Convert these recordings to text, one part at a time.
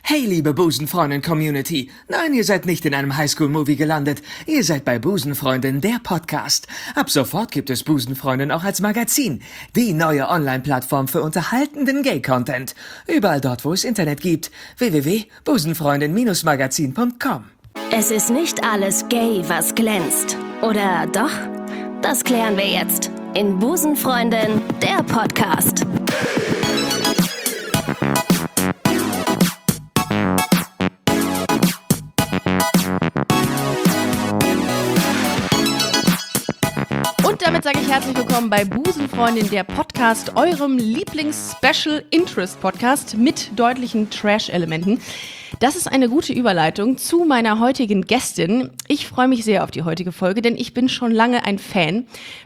Hey, liebe Busenfreundin-Community. Nein, ihr seid nicht in einem Highschool-Movie gelandet. Ihr seid bei Busenfreundin, der Podcast. Ab sofort gibt es Busenfreundin auch als Magazin. Die neue Online-Plattform für unterhaltenden Gay-Content. Überall dort, wo es Internet gibt. www.busenfreundin-magazin.com. Es ist nicht alles gay, was glänzt. Oder doch? Das klären wir jetzt in Busenfreundin, der Podcast. Und damit sage ich herzlich willkommen bei Busenfreundin, der Podcast, eurem Lieblings-Special-Interest-Podcast mit deutlichen Trash-Elementen. Das ist eine gute Überleitung zu meiner heutigen Gästin. Ich freue mich sehr auf die heutige Folge, denn ich bin schon lange ein Fan.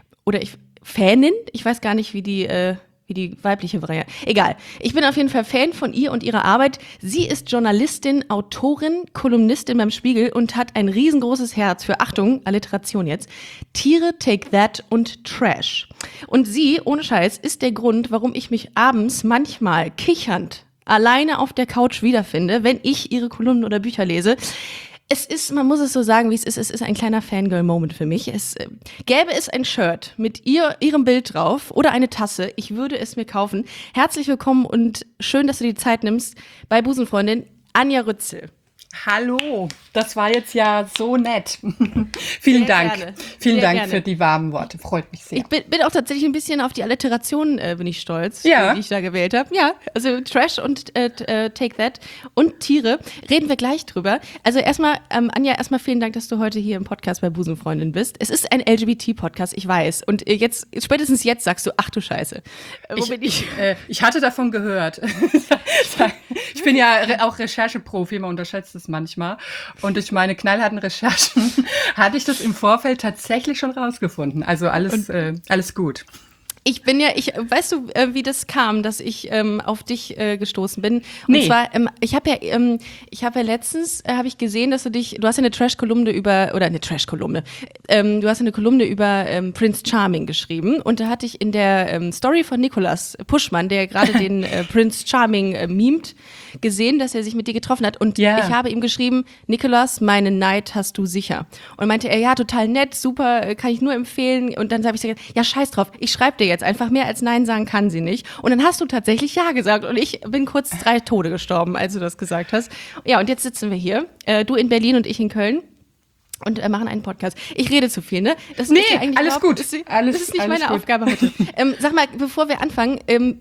Fanin? Ich weiß gar nicht, wie die weibliche Variante. Egal. Ich bin auf jeden Fall Fan von ihr und ihrer Arbeit. Sie ist Journalistin, Autorin, Kolumnistin beim Spiegel und hat ein riesengroßes Herz für, Achtung, Alliteration jetzt, Tiere, Take That und Trash. Und sie, ohne Scheiß, ist der Grund, warum ich mich abends manchmal kichernd alleine auf der Couch wiederfinde, wenn ich ihre Kolumnen oder Bücher lese. Es ist, man muss es so sagen, wie es ist ein kleiner Fangirl-Moment für mich. Gäbe es ein Shirt mit ihrem Bild drauf oder eine Tasse, ich würde es mir kaufen. Herzlich willkommen und schön, dass du die Zeit nimmst bei Busenfreundin Anja Rützel. Hallo, das war jetzt ja so nett. Vielen Dank. Gerne. Vielen Sehr Dank gerne. für die warmen Worte. Freut mich sehr. Ich bin auch tatsächlich ein bisschen auf die Alliteration, bin ich stolz, Ja. die ich da gewählt habe. Ja, also Trash und Take That und Tiere. Reden wir gleich drüber. Also erstmal, Anja, vielen Dank, dass du heute hier im Podcast bei Busenfreundin bist. Es ist ein LGBT-Podcast, ich weiß. Und spätestens jetzt sagst du, ach du Scheiße. Wo bin ich? Ich hatte davon gehört. Ich bin ja auch Rechercheprofi, man unterschätzt es manchmal. Und durch meine knallharten Recherchen hatte ich das im Vorfeld tatsächlich schon rausgefunden. Also alles gut. Weißt du, wie das kam, dass ich auf dich gestoßen bin? Und Nee. zwar, ich habe ja letztens gesehen, dass du hast ja eine Trash-Kolumne du hast eine Kolumne über Prince Charming geschrieben und da hatte ich in der Story von Nicolas Puschmann, der gerade den Prince Charming memt, gesehen, dass er sich mit dir getroffen hat und Ja. ich habe ihm geschrieben, Nicolas, meinen Neid hast du sicher. Und meinte er, ja, total nett, super, kann ich nur empfehlen. Und dann habe ich gesagt, ja, scheiß drauf, ich schreibe dir jetzt einfach, mehr als Nein sagen kann sie nicht. Und dann hast du tatsächlich Ja gesagt und ich bin kurz 3 Tode gestorben, als du das gesagt hast. Ja, und jetzt sitzen wir hier, du in Berlin und ich in Köln. Und machen einen Podcast. Ich rede zu viel, ne? Das Nee, ist ja eigentlich alles gut. Das ist Alles nicht meine gut. Aufgabe heute. Sag mal, bevor wir anfangen,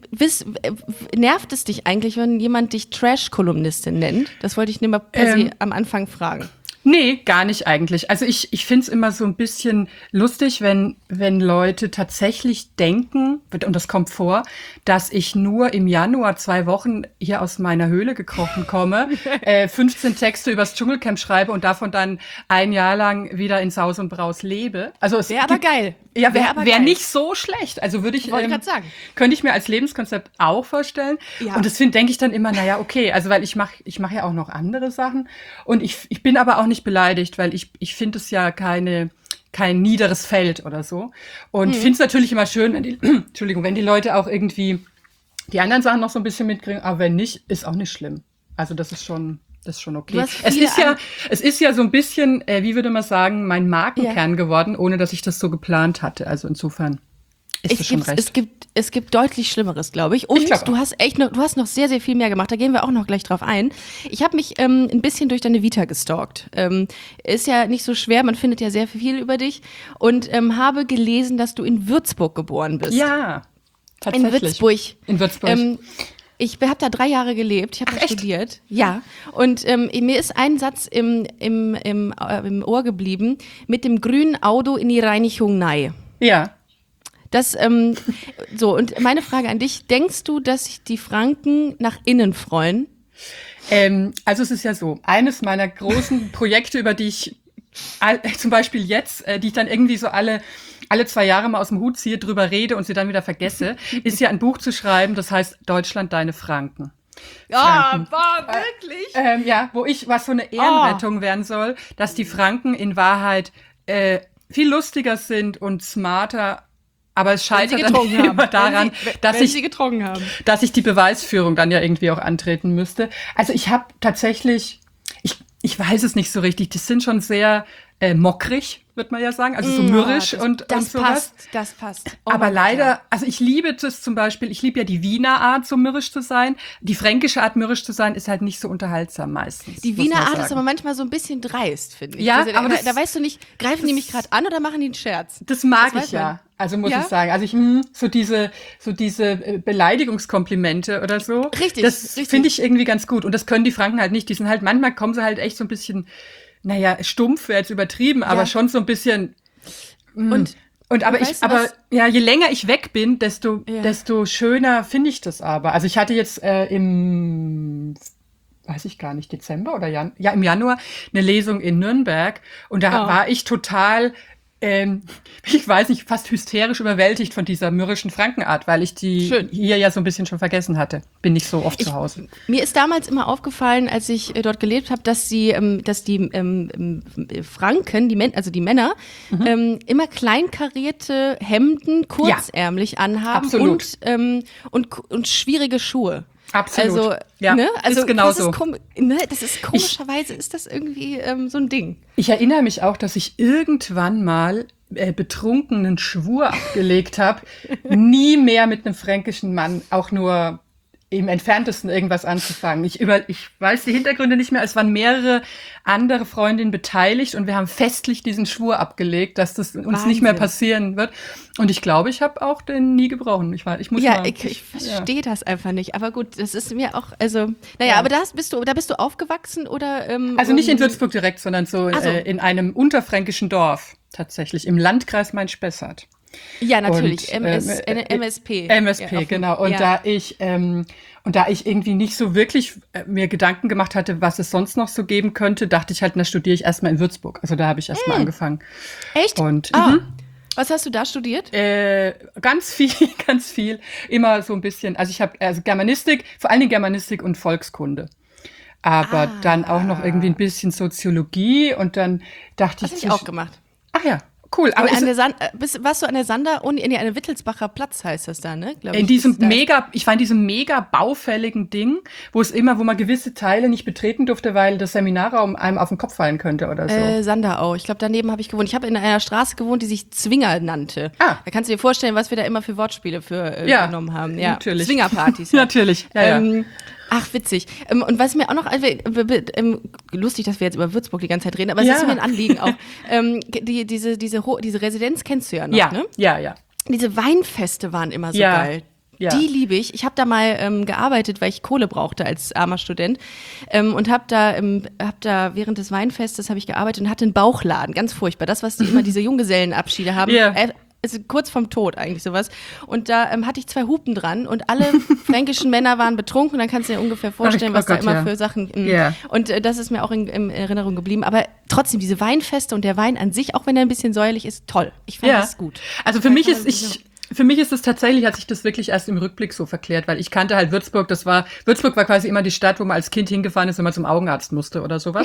nervt es dich eigentlich, wenn jemand dich Trash-Kolumnistin nennt? Das wollte ich nur mal per se am Anfang fragen. Nee, gar nicht eigentlich. Also ich finde es immer so ein bisschen lustig, wenn Leute tatsächlich denken, und das kommt vor, dass ich nur im Januar 2 Wochen hier aus meiner Höhle gekrochen komme, 15 Texte übers Dschungelcamp schreibe und davon dann ein Jahr lang wieder in Saus und Braus lebe. Also es Wäre aber geil. Ja, Wär aber wäre geil. nicht so schlecht. Also Wollte ich grad sagen. könnte ich mir als Lebenskonzept auch vorstellen. Ja. Und das denke ich dann immer, naja, okay, also weil ich mach ja auch noch andere Sachen. Und ich bin aber auch nicht beleidigt, weil ich finde es ja kein niederes Feld oder so. Und finde es natürlich immer schön, wenn die Leute auch irgendwie die anderen Sachen noch so ein bisschen mitkriegen. Aber wenn nicht, ist auch nicht schlimm. Also das ist schon okay. Du hast Es viele ist ja so ein bisschen, wie würde man sagen, mein Markenkern geworden, ohne dass ich das so geplant hatte. Also insofern ist das schon recht. Es gibt deutlich Schlimmeres, glaube ich. Und Ich glaub du hast noch sehr, sehr viel mehr gemacht. Da gehen wir auch noch gleich drauf ein. Ich habe mich ein bisschen durch deine Vita gestalkt. Ist ja nicht so schwer, man findet ja sehr viel über dich. Und habe gelesen, dass du in Würzburg geboren bist. Ja, tatsächlich. In Würzburg. Ich habe da 3 Jahre gelebt, ich habe da echt? studiert. Ja. Und mir ist ein Satz im Ohr geblieben, mit dem grünen Auto in die Reinigung nei. Ja. Das, und meine Frage an dich, denkst du, dass sich die Franken nach innen freuen? Also es ist ja so, eines meiner großen Projekte, über die ich zum Beispiel jetzt, die ich dann irgendwie so alle 2 Jahre mal aus dem Hut ziehe, drüber rede und sie dann wieder vergesse, ist ja ein Buch zu schreiben, das heißt Deutschland, deine Franken. Ja, war wirklich? Was so eine Ehrenrettung werden soll, dass die Franken in Wahrheit viel lustiger sind und smarter Aber es scheitert dann getrunken haben. immer daran, wenn sie getrunken haben. dass ich die Beweisführung dann ja irgendwie auch antreten müsste. Also ich habe tatsächlich, ich weiß es nicht so richtig, die sind schon sehr mockrig, wird man ja sagen, also so mürrisch und sowas. Das passt. Oh Aber mein leider, Gott. also ich liebe das zum Beispiel, ich liebe ja die Wiener Art, so mürrisch zu sein. Die fränkische Art, mürrisch zu sein, ist halt nicht so unterhaltsam meistens. Die muss Wiener man Art sagen. ist aber manchmal so ein bisschen dreist, finde ich. Ja, Also, aber da weißt du nicht, greifen die mich gerade an oder machen die einen Scherz? Das mag Das ich weiß man. ja. Also muss Ja? ich sagen. Also so diese Beleidigungskomplimente oder so. Richtig, Das richtig. finde ich irgendwie ganz gut. Und das können die Franken halt nicht. Die sind halt, manchmal kommen sie halt echt so ein bisschen, naja, stumpf wäre jetzt übertrieben, aber schon so ein bisschen. Und Aber weißt du was? ja, je länger ich weg bin, Ja. desto schöner finde ich das aber. Also ich hatte jetzt weiß ich gar nicht, Dezember oder im Januar eine Lesung in Nürnberg und da war ich total, ich weiß nicht, fast hysterisch überwältigt von dieser mürrischen Frankenart, weil ich die Schön. hier ja so ein bisschen schon vergessen hatte. Bin nicht so oft zu Hause. Mir ist damals immer aufgefallen, als ich dort gelebt habe, dass die Franken, also die Männer, immer kleinkarierte Hemden, kurzärmlich anhaben absolut. und schwierige Schuhe. Absolut. Also, Ja, ne? Also ist genauso. Das ist komischerweise ist das irgendwie so ein Ding. Ich erinnere mich auch, dass ich irgendwann mal betrunkenen Schwur abgelegt habe, nie mehr mit einem fränkischen Mann auch nur im Entferntesten irgendwas anzufangen. Ich weiß die Hintergründe nicht mehr. Es waren mehrere andere Freundinnen beteiligt und wir haben festlich diesen Schwur abgelegt, dass das uns nicht mehr passieren wird. Und ich glaube, ich habe auch den nie gebrochen. Ich verstehe das einfach nicht. Aber gut, das ist mir auch, also, naja, aber da bist du aufgewachsen oder? Also nicht in Würzburg direkt, sondern so Ach so. In einem unterfränkischen Dorf tatsächlich, im Landkreis Main-Spessart. Ja, natürlich. Und, MSP. MSP, Ja, genau. Und da ich irgendwie nicht so wirklich mir Gedanken gemacht hatte, was es sonst noch so geben könnte, dachte ich halt, na, studiere ich erstmal in Würzburg. Also da habe ich erstmal angefangen. Echt? Und Was hast du da studiert? ganz viel. Immer so ein bisschen. Also ich habe Germanistik, vor allen Dingen Germanistik und Volkskunde. Aber dann auch noch irgendwie ein bisschen Soziologie und dann dachte Das habe ich auch gemacht. Ach ja. Cool, aber Warst du an der Sander-Uni, in der Wittelsbacher Platz heißt das da, ne? ich war in diesem mega baufälligen Ding, wo man gewisse Teile nicht betreten durfte, weil der Seminarraum einem auf den Kopf fallen könnte oder so. Sanderau. Ich glaube, daneben habe ich gewohnt. Ich habe in einer Straße gewohnt, die sich Zwinger nannte. Ah. Da kannst du dir vorstellen, was wir da immer für Wortspiele genommen haben. Ja, natürlich. Zwingerpartys. Natürlich, ja. Ach, witzig. Und was mir auch noch, lustig, dass wir jetzt über Würzburg die ganze Zeit reden, aber es ist mir ein Anliegen auch. Diese Residenz kennst du ja noch, ne? Ja. Diese Weinfeste waren immer so Ja. geil. Ja. Die liebe ich. Ich habe da mal gearbeitet, weil ich Kohle brauchte als armer Student und habe da während des Weinfestes habe ich gearbeitet und hatte einen Bauchladen, ganz furchtbar. Das, was die immer diese Junggesellenabschiede haben. Ja. Ist kurz vorm Tod eigentlich sowas. Und da hatte ich 2 Hupen dran und alle fränkischen Männer waren betrunken. Und dann kannst du dir ungefähr vorstellen, was da immer für Sachen. Ja. Und das ist mir auch in Erinnerung geblieben. Aber trotzdem, diese Weinfeste und der Wein an sich, auch wenn er ein bisschen säuerlich ist, toll. Ich fand das gut. Also für mich ist es tatsächlich, hat sich das wirklich erst im Rückblick so verklärt, weil ich kannte halt Würzburg. Würzburg war quasi immer die Stadt, wo man als Kind hingefahren ist, wenn man zum Augenarzt musste oder sowas.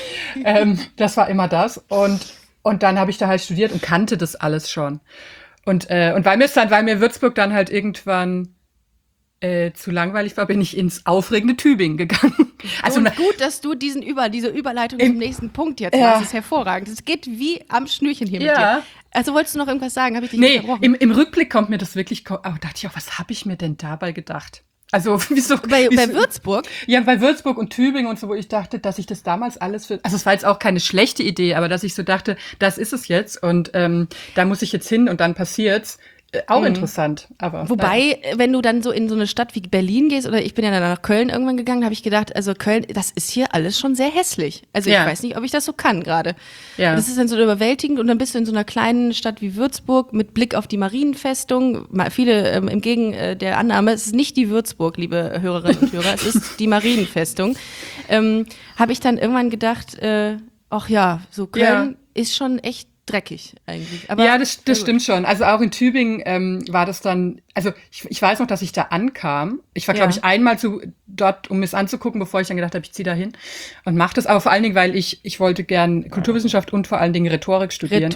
Das war immer das. Und dann habe ich da halt studiert und kannte das alles schon. Und weil mir Würzburg dann halt irgendwann zu langweilig war, bin ich ins aufregende Tübingen gegangen. Also gut, dass du diese Überleitung zum nächsten Punkt jetzt machst. Das ist hervorragend. Es geht wie am Schnürchen hier mit dir. Also wolltest du noch irgendwas sagen? Habe ich dich unterbrochen? Im Rückblick kommt mir das wirklich, aber dachte ich auch, was habe ich mir denn dabei gedacht? Also wieso? Bei Würzburg? Ja, bei Würzburg und Tübingen und so, wo ich dachte, dass ich das damals alles also es war jetzt auch keine schlechte Idee, aber dass ich so dachte, das ist es jetzt und da muss ich jetzt hin und dann passiert's. Auch interessant, aber. Wobei, wenn du dann so in so eine Stadt wie Berlin gehst, oder ich bin ja dann nach Köln irgendwann gegangen, habe ich gedacht, also Köln, das ist hier alles schon sehr hässlich. Also ich weiß nicht, ob ich das so kann gerade. Ja. Das ist dann so überwältigend und dann bist du in so einer kleinen Stadt wie Würzburg mit Blick auf die Marienfestung. Viele entgegen der Annahme, es ist nicht die Würzburg, liebe Hörerinnen und Hörer, es ist die Marienfestung. Habe ich dann irgendwann gedacht, ach ja, so Köln ist schon echt dreckig eigentlich. Aber ja, das stimmt schon. Also auch in Tübingen war das dann, also ich weiß noch, dass ich da ankam. Ich war, glaube ich, einmal dort, um es anzugucken, bevor ich dann gedacht habe, ich ziehe da hin und mache das. Aber vor allen Dingen, weil ich wollte gern Kulturwissenschaft und vor allen Dingen Rhetorik studieren. Rhetorik?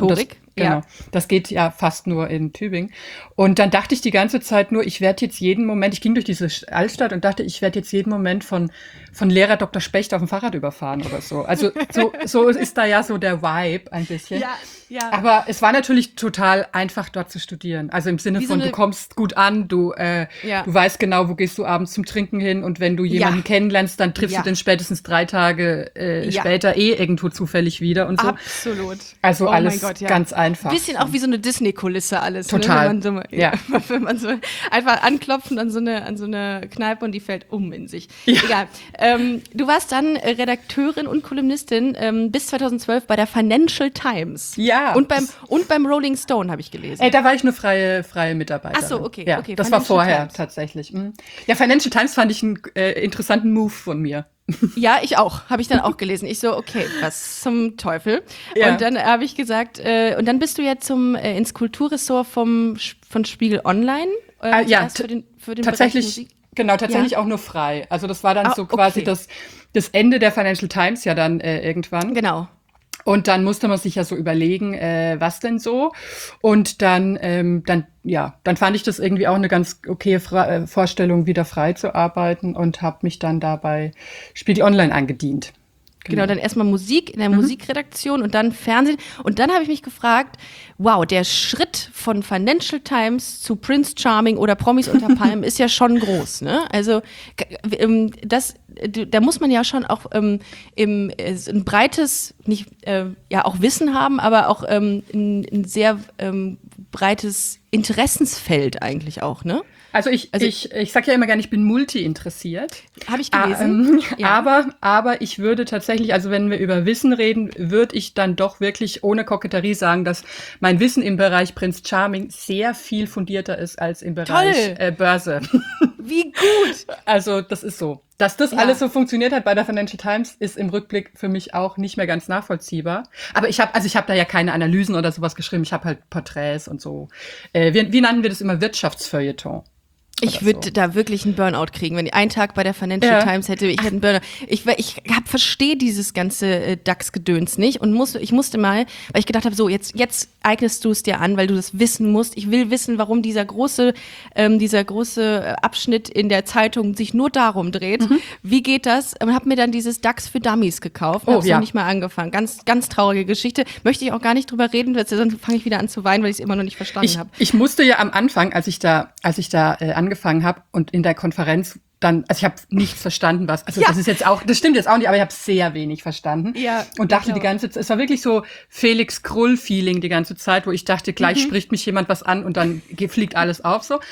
Genau. Ja. Das geht ja fast nur in Tübingen. Und dann dachte ich die ganze Zeit nur, ich werde jetzt jeden Moment, ich ging durch diese Altstadt und dachte, ich werde jetzt jeden Moment von Lehrer Dr. Specht auf dem Fahrrad überfahren oder so. Also so ist da ja so der Vibe ein bisschen. Ja. Aber es war natürlich total einfach, dort zu studieren. Also im Sinne Wie so von, eine- du kommst gut an, du weißt genau, wo gehst du abends zum Trinken hin und wenn du jemanden kennenlernst, dann triffst Ja. du den spätestens 3 Tage später irgendwo zufällig wieder und so. Absolut. Also Oh alles mein Gott, ja. ganz einfach. Bisschen auch wie so eine Disney-Kulisse alles. Total. Ne? Wenn man so einfach anklopft an so eine Kneipe und die fällt in sich. Ja. Egal. Du warst dann Redakteurin und Kolumnistin bis 2012 bei der Financial Times. Ja. Und beim Rolling Stone habe ich gelesen. Da war ich nur freie Mitarbeiterin. Ach so, okay, Ja, okay, das war Financial vorher Times. tatsächlich. Ja, Financial Times fand ich einen interessanten Move von mir. Ja, ich auch. Habe ich dann auch gelesen. Ich so, okay, was zum Teufel? Ja. Und dann habe ich gesagt, und dann bist du ja ins Kulturressort von Spiegel Online. Ja, zuerst für den Bereich tatsächlich, Musik. genau, tatsächlich Ja. auch nur frei. Also das war dann Ah, so quasi okay. das Ende der Financial Times ja dann irgendwann. Genau. Und dann musste man sich ja so überlegen, was denn so. Und dann fand ich das irgendwie auch eine ganz okaye Vorstellung, wieder frei zu arbeiten und habe mich dann da bei Spiegel Online angedient. Genau, dann erstmal Musik in der Musikredaktion und dann Fernsehen. Und dann habe ich mich gefragt, wow, der Schritt von Financial Times zu Prince Charming oder Promis unter Palmen ist ja schon groß, ne? Also da muss man ja schon auch ein breites, nicht auch Wissen haben, aber auch ein sehr breites Interessensfeld eigentlich auch, ne? Also ich sag ja immer gerne, ich bin multi-interessiert. Habe ich gelesen. Aber ich würde tatsächlich, also wenn wir über Wissen reden, würde ich dann doch wirklich ohne Koketterie sagen, dass mein Wissen im Bereich Prince Charming sehr viel fundierter ist als im Bereich Börse. Wie gut! Also das ist so. Dass das alles so funktioniert hat bei der Financial Times, ist im Rückblick für mich auch nicht mehr ganz nachvollziehbar. Aber ich habe da ja keine Analysen oder sowas geschrieben. Ich habe halt Porträts und so. Wie nannten wir das immer? Wirtschaftsfeuilleton. Ich würde da wirklich einen Burnout kriegen, wenn ich einen Tag bei der Financial Times hätte. Ich hätte einen Burnout. Ich verstehe dieses ganze DAX-Gedöns nicht und ich musste mal, weil ich gedacht habe, so jetzt eignest du es dir an, weil du das wissen musst. Ich will wissen, warum dieser große Abschnitt in der Zeitung sich nur darum dreht. Wie geht das? Und habe mir dann dieses DAX für Dummies gekauft. Habe noch nicht mal angefangen. Ganz, ganz traurige Geschichte. Möchte ich auch gar nicht drüber reden, sonst fange ich wieder an zu weinen, weil ich es immer noch nicht verstanden habe. Ich musste ja am Anfang, als ich da angefangen habe und in der Konferenz dann, also ich habe nichts verstanden, das stimmt jetzt auch nicht, aber ich habe sehr wenig verstanden und dachte die ganze Zeit, es war wirklich so Felix Krull-Feeling die ganze Zeit, wo ich dachte, gleich spricht mich jemand was an und dann fliegt alles auf so.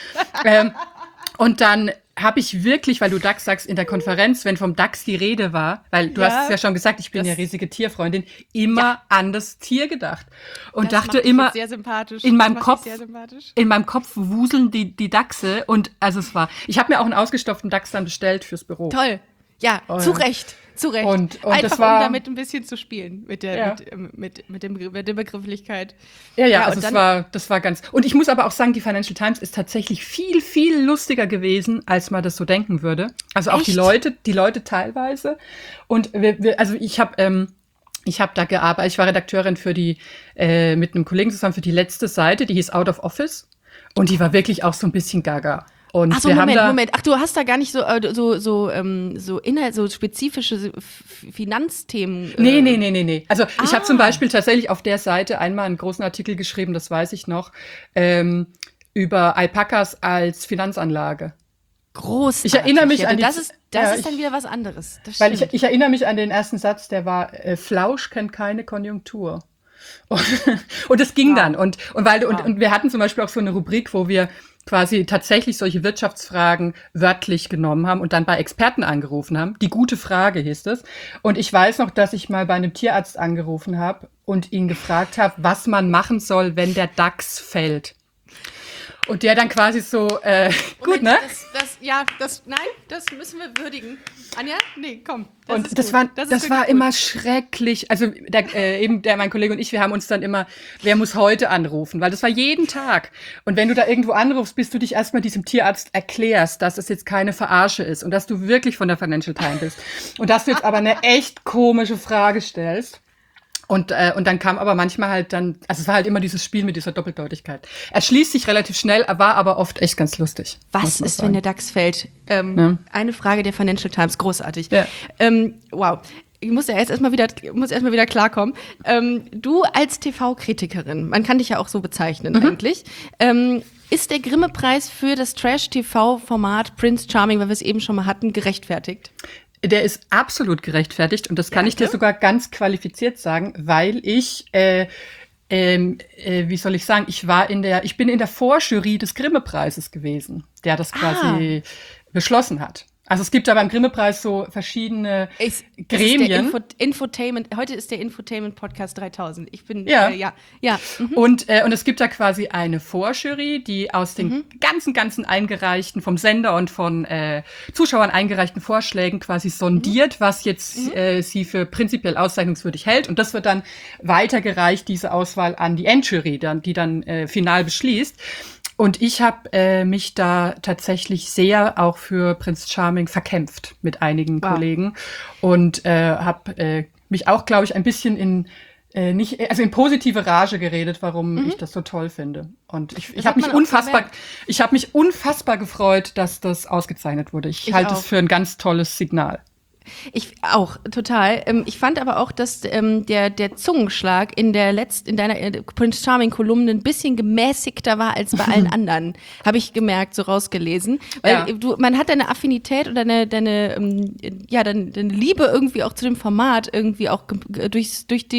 Und dann habe ich wirklich, weil du DAX sagst, in der Konferenz, wenn vom DAX die Rede war, weil du hast es ja schon gesagt, ich bin ja riesige Tierfreundin, immer an das Tier gedacht. Und Das dachte macht dich immer, jetzt sehr sympathisch. in meinem Kopf wuseln die Dachse und also ich habe mir auch einen ausgestopften Dachs dann bestellt fürs Büro. Toll. Ja, zu Recht. Und das einfach, war, um damit ein bisschen zu spielen, mit der Begrifflichkeit. Ja, also das war ganz, und ich muss aber auch sagen, die Financial Times ist tatsächlich viel, viel lustiger gewesen, als man das so denken würde. Also auch Echt? die Leute teilweise. Und ich habe da gearbeitet, ich war Redakteurin mit einem Kollegen zusammen für die letzte Seite, die hieß Out of Office. Und die war wirklich auch so ein bisschen gaga. Und Ach so, Moment. Ach, du hast da gar nicht so spezifische Finanzthemen. Nee. Also ich habe zum Beispiel tatsächlich auf der Seite einmal einen großen Artikel geschrieben, das weiß ich noch, über Alpakas als Finanzanlage. Großartig. Ich erinnere mich an das ist dann wieder was anderes. Das weil stimmt. ich erinnere mich an den ersten Satz, der war, Flausch kennt keine Konjunktur. Und es ging dann. Und wir hatten zum Beispiel auch so eine Rubrik, wo wir quasi tatsächlich solche Wirtschaftsfragen wörtlich genommen haben und dann bei Experten angerufen haben. Die gute Frage hieß es. Und ich weiß noch, dass ich mal bei einem Tierarzt angerufen habe und ihn gefragt habe, was man machen soll, wenn der DAX fällt. Und der dann quasi so, gut, ne? Das müssen wir würdigen. Anja? Nee, komm. Das war immer schrecklich. Also mein Kollege und ich, wir haben uns dann immer, wer muss heute anrufen? Weil das war jeden Tag. Und wenn du da irgendwo anrufst, bis du dich erstmal diesem Tierarzt erklärst, dass es jetzt keine Verarsche ist und dass du wirklich von der Financial Times bist. Und dass du jetzt aber eine echt komische Frage stellst. Und dann kam aber manchmal halt dann, also es war halt immer dieses Spiel mit dieser Doppeldeutigkeit. Er schließt sich relativ schnell, war aber oft echt ganz lustig. Was ist, wenn der DAX fällt? Eine Frage der Financial Times, großartig. Ja. Wow. Ich muss ja erstmal wieder klarkommen. Du als TV-Kritikerin, man kann dich ja auch so bezeichnen eigentlich, ist der Grimme-Preis für das Trash-TV-Format Prince Charming, weil wir es eben schon mal hatten, gerechtfertigt? Der ist absolut gerechtfertigt und das kann ich dir sogar ganz qualifiziert sagen, weil ich, wie soll ich sagen, ich bin in der Vorjury des Grimme-Preises gewesen, der das quasi beschlossen hat. Also es gibt da beim Grimme-Preis so verschiedene Gremien. Infotainment, heute ist der Infotainment-Podcast 3000. Ich bin, Und es gibt da quasi eine Vorjury, die aus den ganzen eingereichten, vom Sender und von Zuschauern eingereichten Vorschlägen quasi sondiert, was jetzt sie für prinzipiell auszeichnungswürdig hält. Und das wird dann weitergereicht, diese Auswahl, an die Endjury, die dann final beschließt. Und ich habe mich da tatsächlich sehr auch für Prince Charming verkämpft mit einigen Kollegen und habe mich auch, glaube ich, ein bisschen in positive Rage geredet, warum ich das so toll finde. Und ich habe mich unfassbar gefreut, dass das ausgezeichnet wurde. Ich halte es für ein ganz tolles Signal. Ich auch, total. Ich fand aber auch, dass der Zungenschlag in deiner Prince Charming-Kolumne ein bisschen gemäßigter war als bei allen anderen. Habe ich gemerkt, so rausgelesen. Weil man hat deine Affinität oder deine Liebe irgendwie auch zu dem Format irgendwie auch durch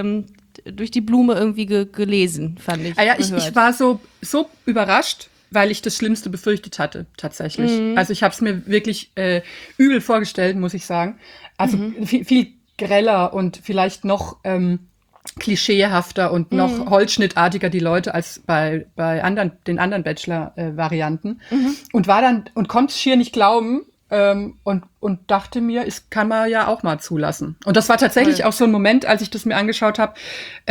die Blume irgendwie gelesen, fand ich. Ich war so überrascht, weil ich das Schlimmste befürchtet hatte, tatsächlich. Also ich habe es mir wirklich übel vorgestellt, muss ich sagen. Also viel greller und vielleicht noch klischeehafter und noch holzschnittartiger die Leute als bei den anderen Bachelor-Varianten. Und konnte es schier nicht glauben und dachte mir, es kann man ja auch mal zulassen. Und das war tatsächlich auch so ein Moment, als ich das mir angeschaut habe.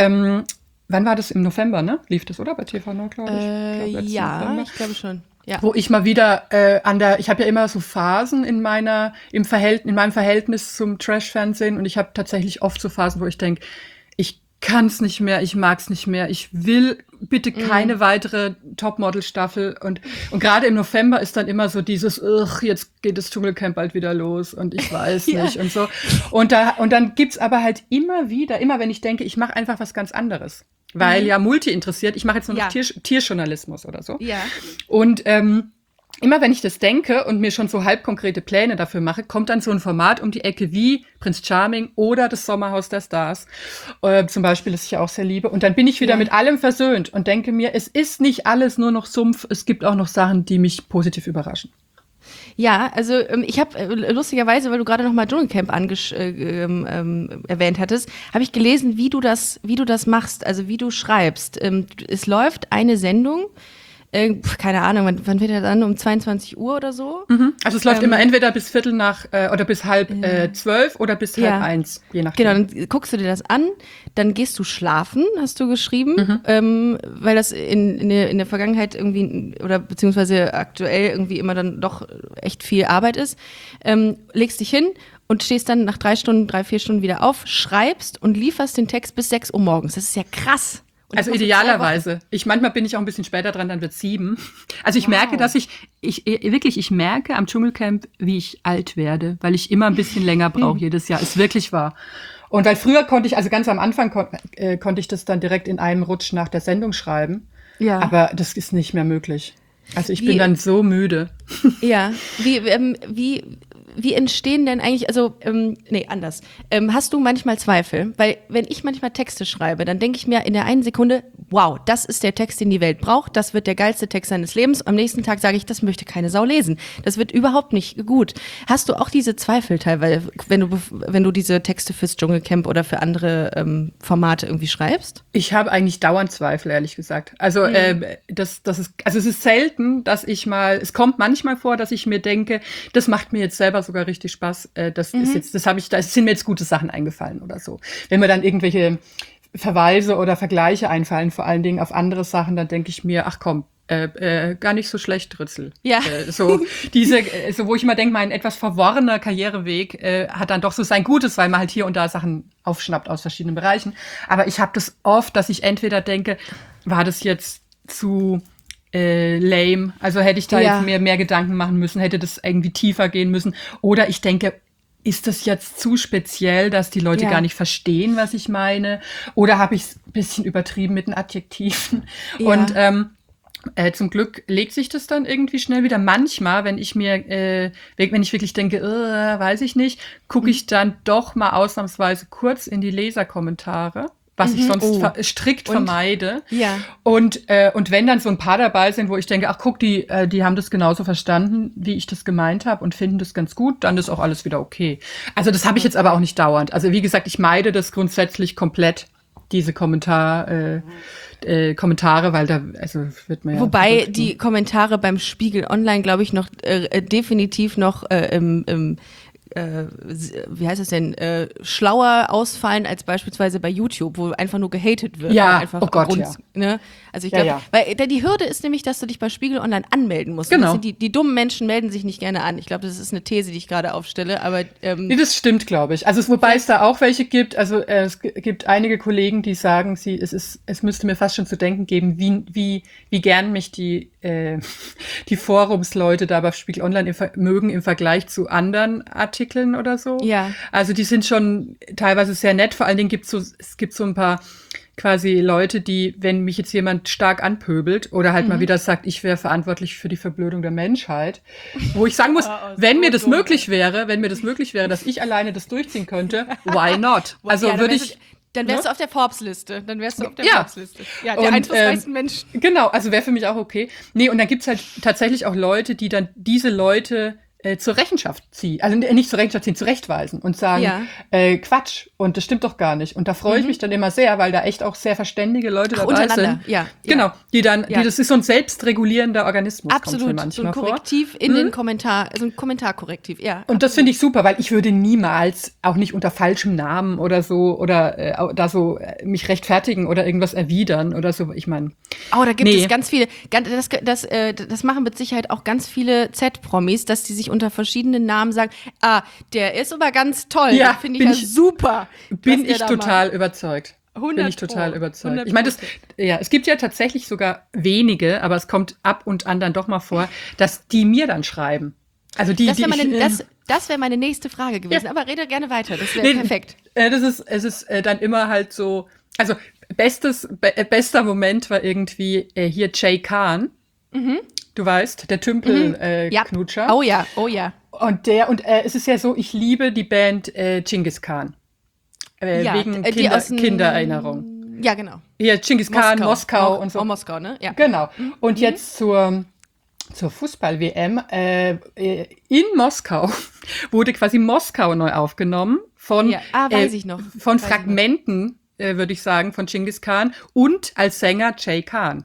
Wann war das? Im November, ne? Lief das, oder? Bei TV Nord, glaube ich. Ich glaube schon. Ja. Wo ich mal wieder ich habe ja immer so Phasen in meinem Verhältnis zum Trash-Fernsehen und ich habe tatsächlich oft so Phasen, wo ich denke, ich kann es nicht mehr, ich mag es nicht mehr, ich will bitte keine weitere Topmodel-Staffel und gerade im November ist dann immer so dieses, jetzt geht das Dschungelcamp bald wieder los und ich weiß nicht und so. Und dann gibt's aber halt immer wenn ich denke, ich mache einfach was ganz anderes, weil ja Multi interessiert, ich mache jetzt nur noch Tierjournalismus oder so. Ja. Und immer wenn ich das denke und mir schon so halbkonkrete Pläne dafür mache, kommt dann so ein Format um die Ecke wie Prince Charming oder das Sommerhaus der Stars, zum Beispiel, das ich ja auch sehr liebe. Und dann bin ich wieder mit allem versöhnt und denke mir, es ist nicht alles nur noch Sumpf, es gibt auch noch Sachen, die mich positiv überraschen. Ja, also ich habe lustigerweise, weil du gerade noch mal Dschungelcamp erwähnt hattest, habe ich gelesen, wie du das machst, also wie du schreibst. Es läuft eine Sendung, keine Ahnung, wann wird er dann? Um 22 Uhr oder so? Also es läuft immer entweder bis Viertel nach oder bis 11:30 oder bis 12:30, je nachdem. Genau, dann guckst du dir das an, dann gehst du schlafen, hast du geschrieben, weil das in der Vergangenheit irgendwie oder beziehungsweise aktuell irgendwie immer dann doch echt viel Arbeit ist. Legst dich hin und stehst dann nach 3, 4 Stunden wieder auf, schreibst und lieferst den Text bis 6 Uhr morgens. Das ist ja krass. Also idealerweise. Manchmal bin ich auch ein bisschen später dran, dann wird 7. Also ich merke, dass ich merke am Dschungelcamp, wie ich alt werde, weil ich immer ein bisschen länger brauche jedes Jahr. Ist wirklich wahr. Und weil früher ganz am Anfang konnte ich das dann direkt in einem Rutsch nach der Sendung schreiben. Ja. Aber das ist nicht mehr möglich. Also ich bin dann so müde. Ja. Wie entstehen denn eigentlich, anders. Hast du manchmal Zweifel? Weil wenn ich manchmal Texte schreibe, dann denke ich mir in der einen Sekunde, wow, das ist der Text, den die Welt braucht, das wird der geilste Text seines Lebens. Am nächsten Tag sage ich, das möchte keine Sau lesen. Das wird überhaupt nicht gut. Hast du auch diese Zweifel teilweise, wenn du diese Texte fürs Dschungelcamp oder für andere Formate irgendwie schreibst? Ich habe eigentlich dauernd Zweifel, ehrlich gesagt. Also es ist selten, dass es kommt manchmal vor, dass ich mir denke, das macht mir jetzt selber sogar richtig Spaß. Da sind mir jetzt gute Sachen eingefallen oder so. Wenn mir dann irgendwelche Verweise oder Vergleiche einfallen, vor allen Dingen auf andere Sachen, dann denke ich mir, ach komm, gar nicht so schlecht, Ritzel. Ja. So wo ich immer denke, mein etwas verworrener Karriereweg hat dann doch so sein Gutes, weil man halt hier und da Sachen aufschnappt aus verschiedenen Bereichen. Aber ich habe das oft, dass ich entweder denke, war das jetzt zu lame, also hätte ich da jetzt mehr Gedanken machen müssen, hätte das irgendwie tiefer gehen müssen. Oder ich denke, ist das jetzt zu speziell, dass die Leute gar nicht verstehen, was ich meine? Oder habe ich es ein bisschen übertrieben mit den Adjektiven? Ja. Und zum Glück legt sich das dann irgendwie schnell wieder. Manchmal, wenn ich wirklich denke, weiß ich nicht, gucke ich dann doch mal ausnahmsweise kurz in die Leserkommentare, was ich sonst strikt vermeide. Ja. Und wenn dann so ein paar dabei sind, wo ich denke, ach guck, die haben das genauso verstanden, wie ich das gemeint habe und finden das ganz gut, dann ist auch alles wieder okay. Also das habe ich jetzt aber auch nicht dauernd. Also wie gesagt, ich meide das grundsätzlich komplett, diese Kommentare, weil da, also wird man ja. Wobei die Kommentare beim Spiegel Online, glaube ich, noch definitiv noch wie heißt es denn, schlauer ausfallen als beispielsweise bei YouTube, wo einfach nur gehatet wird. Ja, einfach oh Gott, ja. Ne? Also ich glaube, weil die Hürde ist nämlich, dass du dich bei Spiegel Online anmelden musst. Genau. Die dummen Menschen melden sich nicht gerne an. Ich glaube, das ist eine These, die ich gerade aufstelle, aber nee, das stimmt, glaube ich. Also wobei es da auch welche gibt, also es gibt einige Kollegen, die sagen, es müsste mir fast schon zu denken geben, wie gern mich die Forumsleute da bei Spiegel Online mögen im Vergleich zu anderen Artikeln oder so. Ja. Also die sind schon teilweise sehr nett. Vor allen Dingen es gibt so ein paar quasi Leute, die, wenn mich jetzt jemand stark anpöbelt oder halt mal wieder sagt, ich wäre verantwortlich für die Verblödung der Menschheit, wo ich sagen muss, wenn mir das möglich wäre, dass ich alleine das durchziehen könnte, why not? Also würde ich... Dann wärst du auf der Forbes-Liste. Forbes-Liste. Ja, der einflussreichsten Menschen. Genau, also wäre für mich auch okay. Nee, und dann gibt's halt tatsächlich auch Leute, die dann diese Leute zur Rechenschaft ziehen, also nicht zur Rechenschaft ziehen, zurechtweisen und sagen, Quatsch, und das stimmt doch gar nicht. Und da freue ich mich dann immer sehr, weil da echt auch sehr verständige Leute dabei sind. Ja. Genau, das ist so ein selbstregulierender Organismus. Absolut, kommt mir so ein Korrektiv in den Kommentar, so ein Kommentarkorrektiv, ja. Und das finde ich super, weil ich würde niemals, auch nicht unter falschem Namen oder so, oder da so mich rechtfertigen oder irgendwas erwidern oder so, ich meine. Oh, da gibt es ganz viele, das machen mit Sicherheit auch ganz viele Z-Promis, dass die sich unter verschiedenen Namen sagen, der ist aber ganz toll, ja, finde ich super. Bin ich total überzeugt. 100%. Ich meine, es gibt ja tatsächlich sogar wenige, aber es kommt ab und an dann doch mal vor, dass die mir dann schreiben. Also das wäre meine nächste Frage gewesen, aber rede gerne weiter, das wäre perfekt. Es ist dann immer halt so, also bester Moment war irgendwie hier Jay Khan. Du weißt, der Tümpel-Knutscher. Oh ja. Und es ist ja so, ich liebe die Band Genghis Khan. Wegen Kindererinnerung. Ja, genau. Hier, Genghis Khan, Moskau und so. Oh, Moskau, ne? Ja. Genau. Und jetzt zur Fußball-WM in Moskau wurde quasi Moskau neu aufgenommen von weiß ich noch. Von Fragmenten, würde ich sagen, von Genghis Khan und als Sänger Jay Khan.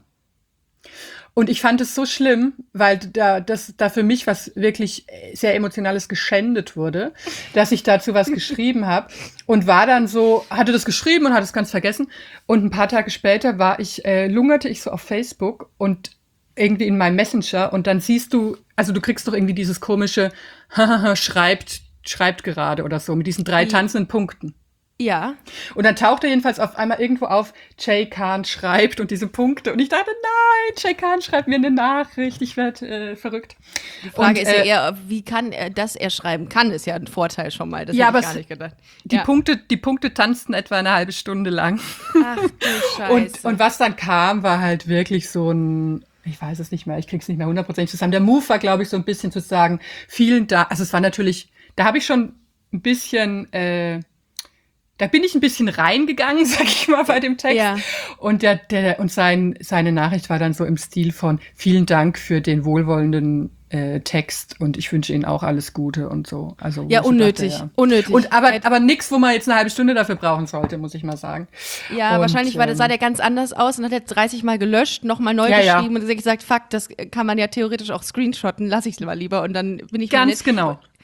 Und ich fand es so schlimm, weil da für mich was wirklich sehr Emotionales geschändet wurde, dass ich dazu was geschrieben habe und war dann so, hatte das geschrieben und hatte es ganz vergessen. Und ein paar Tage später lungerte ich so auf Facebook und irgendwie in meinem Messenger und dann siehst du, also du kriegst doch irgendwie dieses komische schreibt gerade oder so mit diesen 3 tanzenden Punkten. Ja. Und dann tauchte jedenfalls auf einmal irgendwo auf, Jay Khan schreibt und diese Punkte. Und ich dachte, nein, Jay Khan schreibt mir eine Nachricht, ich werde verrückt. Die Frage ist ja eher, wie kann er das schreiben kann, ist ja ein Vorteil schon mal. Das hätte ich gar nicht gedacht. Die Punkte tanzten etwa eine halbe Stunde lang. Ach du Scheiße. Und was dann kam, war halt wirklich so ein, ich weiß es nicht mehr, ich krieg's nicht mehr 100% zusammen. Der Move war, glaube ich, so ein bisschen zu sagen, vielen Dank, also es war natürlich, da habe ich schon ein bisschen, da bin ich ein bisschen reingegangen, sag ich mal, bei dem Text. Ja. Und seine Nachricht war dann so im Stil von vielen Dank für den wohlwollenden Text und ich wünsche Ihnen auch alles Gute und so. Also ja, unnötig. Und aber nix, wo man jetzt eine halbe Stunde dafür brauchen sollte, muss ich mal sagen. Ja, und wahrscheinlich sah der ganz anders aus und hat jetzt 30 Mal gelöscht, nochmal neu geschrieben und gesagt, fuck, das kann man ja theoretisch auch screenshotten, lass ich es mal lieber und dann bin ich ganz genau.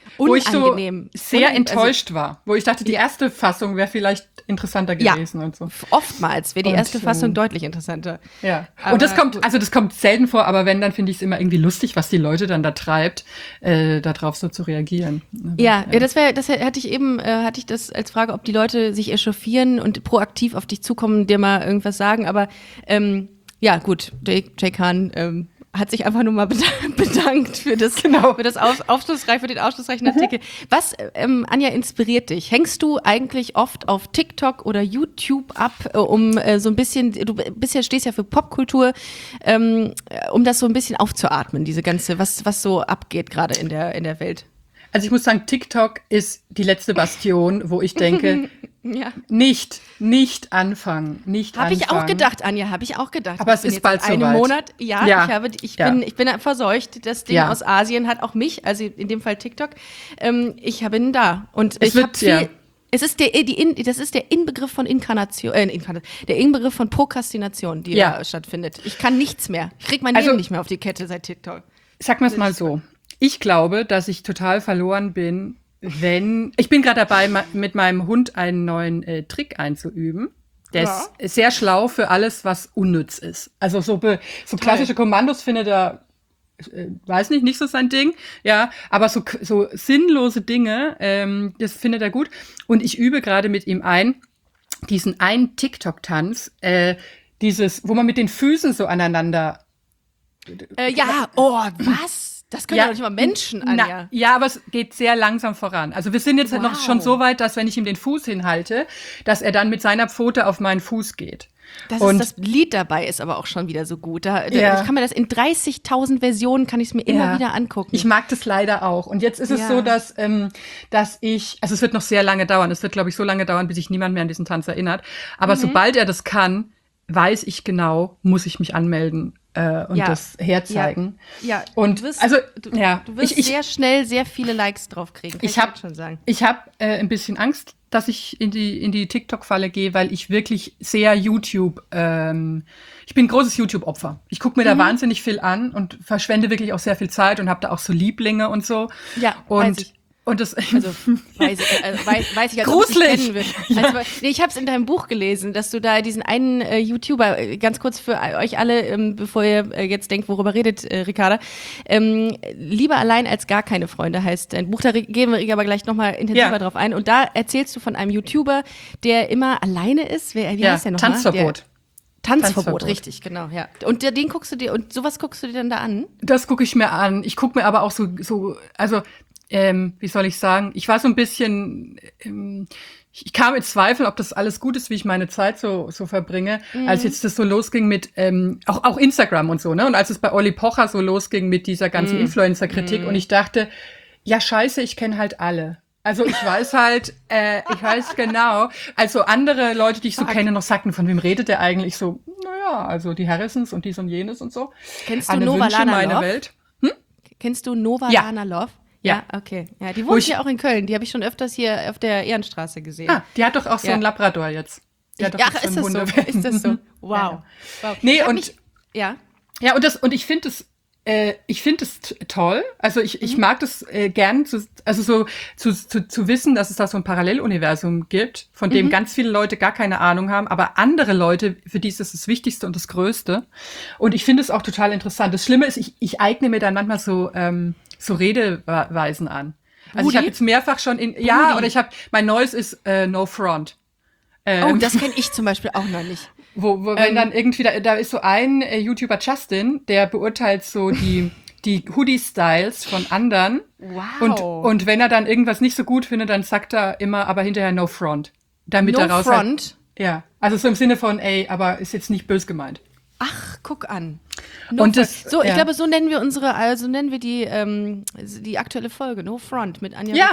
wo ich so unangenehm. sehr enttäuscht war. Wo ich dachte, die erste Fassung wäre vielleicht interessanter gewesen und so. Oftmals wäre die Und, erste Fassung deutlich interessanter. Ja. Aber Und das kommt selten vor, aber wenn, dann finde ich es immer irgendwie lustig, was die Leute dann da treibt, darauf so zu reagieren. Ja, das hatte ich das als Frage, ob die Leute sich echauffieren und proaktiv auf dich zukommen, dir mal irgendwas sagen, aber ja, gut, Jay Khan hat sich einfach nur mal bedankt für den aufschlussreichen Artikel. Was, Anja, inspiriert dich? Hängst du eigentlich oft auf TikTok oder YouTube ab, um so ein bisschen, du stehst ja für Popkultur, um das so ein bisschen aufzuatmen, diese ganze, was so abgeht gerade in der Welt? Also ich muss sagen, TikTok ist die letzte Bastion, wo ich denke, Ja. nicht anfangen, Habe ich auch gedacht, Anja, habe ich auch gedacht. Aber es Ich bin ist jetzt bald seit einem soweit. Monat, Ja. ich bin verseucht. Das Ding Ja. aus Asien hat auch mich, also in dem Fall TikTok. Ich bin da und Es ich wird- habe viel. ja. Das ist der Inbegriff von der Inbegriff von Prokrastination, die Ja. da stattfindet. Ich kann nichts mehr. Ich krieg mein Also- Leben nicht mehr auf die Kette seit TikTok. Sag mir es mal so. Ich glaube, dass ich total verloren bin, ich bin gerade dabei, mit meinem Hund einen neuen Trick einzuüben. Der ist sehr schlau für alles, was unnütz ist. Also so klassische Kommandos findet er, weiß nicht so sein Ding. Ja, aber so sinnlose Dinge, das findet er gut. Und ich übe gerade mit ihm diesen einen TikTok-Tanz, wo man mit den Füßen so aneinander. Was? Das können ja doch nicht mal Menschen, Anja. Ja, aber es geht sehr langsam voran. Also wir sind jetzt halt noch schon so weit, dass wenn ich ihm den Fuß hinhalte, dass er dann mit seiner Pfote auf meinen Fuß geht. Das Lied dabei ist aber auch schon wieder so gut. Ich kann mir das in 30.000 Versionen, kann ich es mir immer wieder angucken. Ich mag das leider auch. Und jetzt ist es so, dass es wird noch sehr lange dauern. Es wird, glaube ich, so lange dauern, bis sich niemand mehr an diesen Tanz erinnert. Aber sobald er das kann, weiß ich genau, muss ich mich anmelden und das herzeigen. Ja, und du wirst sehr schnell sehr viele Likes drauf kriegen. Ich jetzt schon sagen. habe ein bisschen Angst, dass ich in die TikTok-Falle gehe, weil ich wirklich sehr ich bin ein großes YouTube-Opfer. Ich gucke mir da wahnsinnig viel an und verschwende wirklich auch sehr viel Zeit und habe da auch so Lieblinge und so. Ja, und weiß ich. Und das weiß ich, als gruselig. Ob ich kennen würde. Also, ich habe es in deinem Buch gelesen, dass du da diesen einen YouTuber, ganz kurz für euch alle, bevor ihr jetzt denkt, worüber redet Ricarda, Lieber allein als gar keine Freunde heißt dein Buch, da gehen wir aber gleich nochmal intensiver drauf ein. Und da erzählst du von einem YouTuber, der immer alleine ist. Wie heißt der nochmal? Tanzverbot. Tanzverbot, richtig, genau, ja. Und den guckst du dir, und sowas guckst du dir dann da an? Das gucke ich mir an. Ich gucke mir aber auch wie soll ich sagen, ich war so ein bisschen, ich kam in Zweifel, ob das alles gut ist, wie ich meine Zeit so verbringe, als jetzt das so losging mit, auch Instagram und so, ne? Und als es bei Olli Pocher so losging mit dieser ganzen Influencer-Kritik und ich dachte, ja scheiße, ich kenne halt alle. Also ich weiß genau, also andere Leute, die ich so kenne, noch sagten, von wem redet der eigentlich? So, naja, also die Harrisons und dies und jenes und so. Kennst du Anne Nova Wünsche, Lana meine Love? Welt. Kennst du Nova Ja. Lana Love? Ja. Okay. Ja, die wohnt hier auch in Köln. Die habe ich schon öfters hier auf der Ehrenstraße gesehen. Ah, die hat doch auch so einen Labrador jetzt. Die hat doch jetzt ist so das einen so? Hundewelpen. Ist das so? Wow. Wow. Nee, Ja. Ja, und ich finde es toll. Also ich mag das gern, zu wissen, dass es da so ein Paralleluniversum gibt, von dem ganz viele Leute gar keine Ahnung haben, aber andere Leute, für die ist es das Wichtigste und das Größte. Und ich finde es auch total interessant. Das Schlimme ist, ich eigne mir dann manchmal so Redeweisen an. Also ich habe jetzt mehrfach schon mein neues ist No Front. Das kenne ich zum Beispiel auch noch nicht. Wo wenn dann irgendwie, da ist so ein YouTuber Justin, der beurteilt so die Hoodie-Styles von anderen. Wow. Und wenn er dann irgendwas nicht so gut findet, dann sagt er immer, aber hinterher No Front. Damit No er raus Front? Ja, also so im Sinne von, aber ist jetzt nicht bös gemeint. Ach, guck an. Und das, ich glaube, so nennen wir die aktuelle Folge, No Front mit Anja Witzel.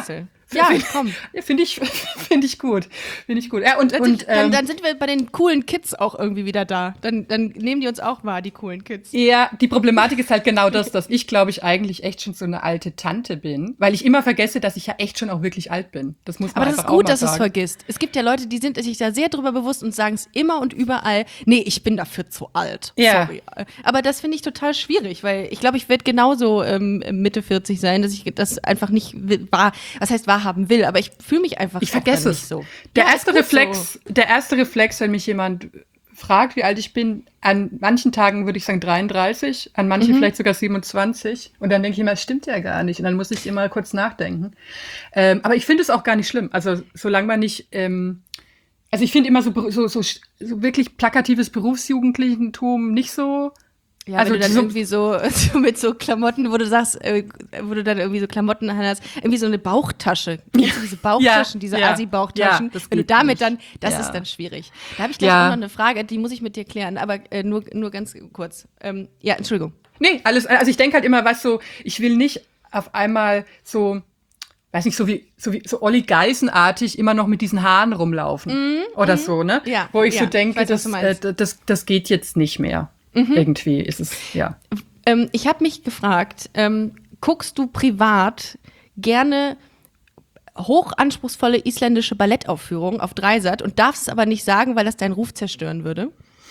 Ja, komm. Ja, finde ich gut. Finde ich gut. Ja, Dann sind wir bei den coolen Kids auch irgendwie wieder da. Dann nehmen die uns auch wahr, die coolen Kids. ja, die Problematik ist halt genau das, dass ich, glaube ich, eigentlich echt schon so eine alte Tante bin, weil ich immer vergesse, dass ich ja echt schon auch wirklich alt bin. Das muss man Aber das einfach ist gut, auch mal dass du es sagen. vergisst. Es gibt ja Leute, die sind sich da sehr drüber bewusst und sagen es immer und überall, nee, ich bin dafür zu alt. Ja. Sorry. Aber das finde ich total schwierig, weil ich glaube, ich werde genauso Mitte 40 sein, dass ich das einfach nicht wahrhaben will. Aber ich fühle mich einfach Ich vergesse nicht es. so. Der Ja, erste ist gut Reflex, wenn mich jemand fragt, wie alt ich bin, an manchen Tagen würde ich sagen 33, an manchen vielleicht sogar 27. Und dann denke ich immer, das stimmt ja gar nicht. Und dann muss ich immer kurz nachdenken. Aber ich finde es auch gar nicht schlimm. Also solange man nicht, also ich finde immer so wirklich plakatives Berufsjugendlichentum nicht so. Ja, Also wenn du dann so- irgendwie so mit so Klamotten, wo du sagst, wo du dann irgendwie so Klamotten hast, irgendwie so eine Bauchtasche. Kennst du diese Bauchtaschen, diese ja, Asi-Bauchtaschen? ja, das wenn du geht damit nicht. dann, das Ja. ist dann schwierig. Da habe ich gleich Ja. auch noch eine Frage, die muss ich mit dir klären, aber nur ganz kurz. Ja, Entschuldigung. Nee, also ich denke halt immer, weißt du, ich will nicht auf einmal so, weiß nicht, so Olli Geißen-artig immer noch mit diesen Haaren rumlaufen oder so, ne? Ja, Wo ich ja, so denke, ich weiß, was du meinst. das geht jetzt nicht mehr. Irgendwie ist es, ja. Ich habe mich gefragt, guckst du privat gerne hochanspruchsvolle isländische Ballettaufführungen auf Dreisat und darfst es aber nicht sagen, weil das deinen Ruf zerstören würde?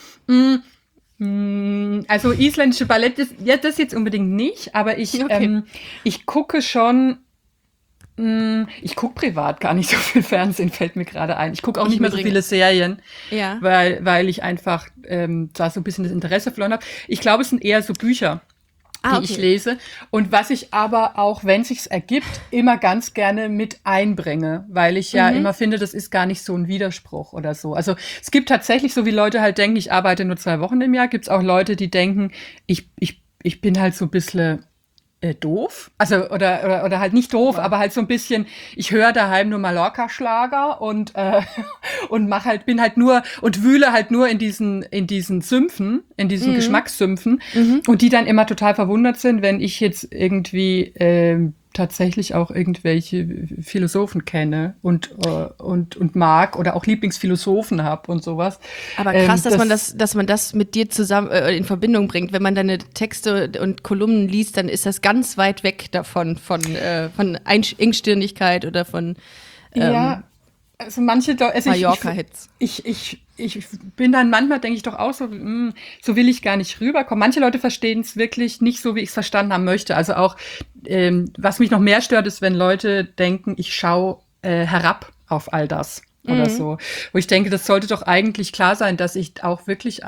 Also isländische Ballett, das jetzt unbedingt nicht, aber Okay. ich gucke schon. Ich gucke privat gar nicht so viel Fernsehen, fällt mir gerade ein. Ich gucke auch Ich nicht mehr so übrigens. viele Serien, Ja. weil ich einfach da so ein bisschen das Interesse verloren habe. Ich glaube, es sind eher so Bücher, die ich lese. Und was ich aber auch, wenn es sich ergibt, immer ganz gerne mit einbringe, weil ich ja immer finde, das ist gar nicht so ein Widerspruch oder so. Also es gibt tatsächlich, so wie Leute halt denken, ich arbeite nur 2 Wochen im Jahr, gibt es auch Leute, die denken, ich bin halt so ein bisschen doof, also oder halt nicht doof, aber halt so ein bisschen, ich höre daheim nur Mallorca-Schlager und bin halt nur und wühle halt nur in diesen Sümpfen, in diesen Geschmackssümpfen und die dann immer total verwundert sind, wenn ich jetzt irgendwie tatsächlich auch irgendwelche Philosophen kenne und mag oder auch Lieblingsphilosophen habe und sowas. Aber krass, dass man das mit dir zusammen in Verbindung bringt. Wenn man deine Texte und Kolumnen liest, dann ist das ganz weit weg davon, von Engstirnigkeit oder von Ja, also Mallorca-Hits. Ich bin dann manchmal, denke ich doch auch so, so will ich gar nicht rüberkommen. Manche Leute verstehen es wirklich nicht so, wie ich es verstanden haben möchte. Also auch, was mich noch mehr stört, ist, wenn Leute denken, ich schaue herab auf all das oder so. Wo ich denke, das sollte doch eigentlich klar sein, dass ich auch wirklich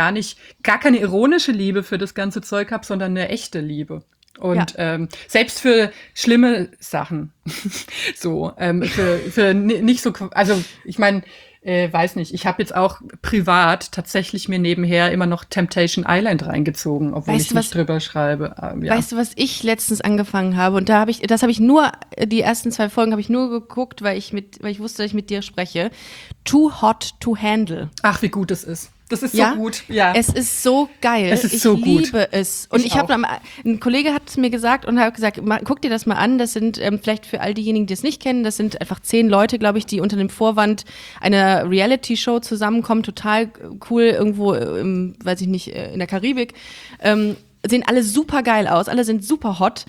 gar keine ironische Liebe für das ganze Zeug habe, sondern eine echte Liebe. Und selbst für schlimme Sachen. So, für nicht so, also ich meine, weiß nicht, ich habe jetzt auch privat tatsächlich mir nebenher immer noch Temptation Island reingezogen, obwohl Weißt ich du, nicht was- drüber schreibe. Ja. Weißt du, was ich letztens angefangen habe? Und das habe ich nur, die ersten 2 Folgen habe ich nur geguckt, weil ich wusste, dass ich mit dir spreche. Too Hot to Handle. Ach, wie gut es ist. Das ist Ja? so gut. Ja. Es ist so geil. Es ist ich so gut. liebe es. Und Ich ich habe auch. ein Kollege hat es mir gesagt und hat gesagt, guck dir das mal an. Das sind vielleicht für all diejenigen, die es nicht kennen, das sind einfach 10 Leute, glaube ich, die unter dem Vorwand einer Reality-Show zusammenkommen. Total cool irgendwo, weiß ich nicht, in der Karibik. Sehen alle super geil aus, alle sind super hot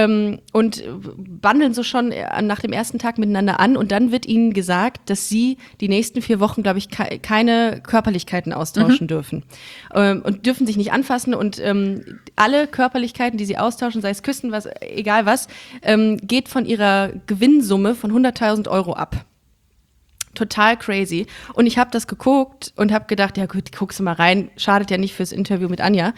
und bandeln so schon nach dem ersten Tag miteinander an und dann wird ihnen gesagt, dass sie die nächsten 4 Wochen, glaube ich, keine Körperlichkeiten austauschen dürfen und dürfen sich nicht anfassen und alle Körperlichkeiten, die sie austauschen, sei es Küssen, egal was, geht von ihrer Gewinnsumme von 100.000 Euro ab. Total crazy. Und ich habe das geguckt und habe gedacht, ja gut, guckst du mal rein, schadet ja nicht fürs Interview mit Anja.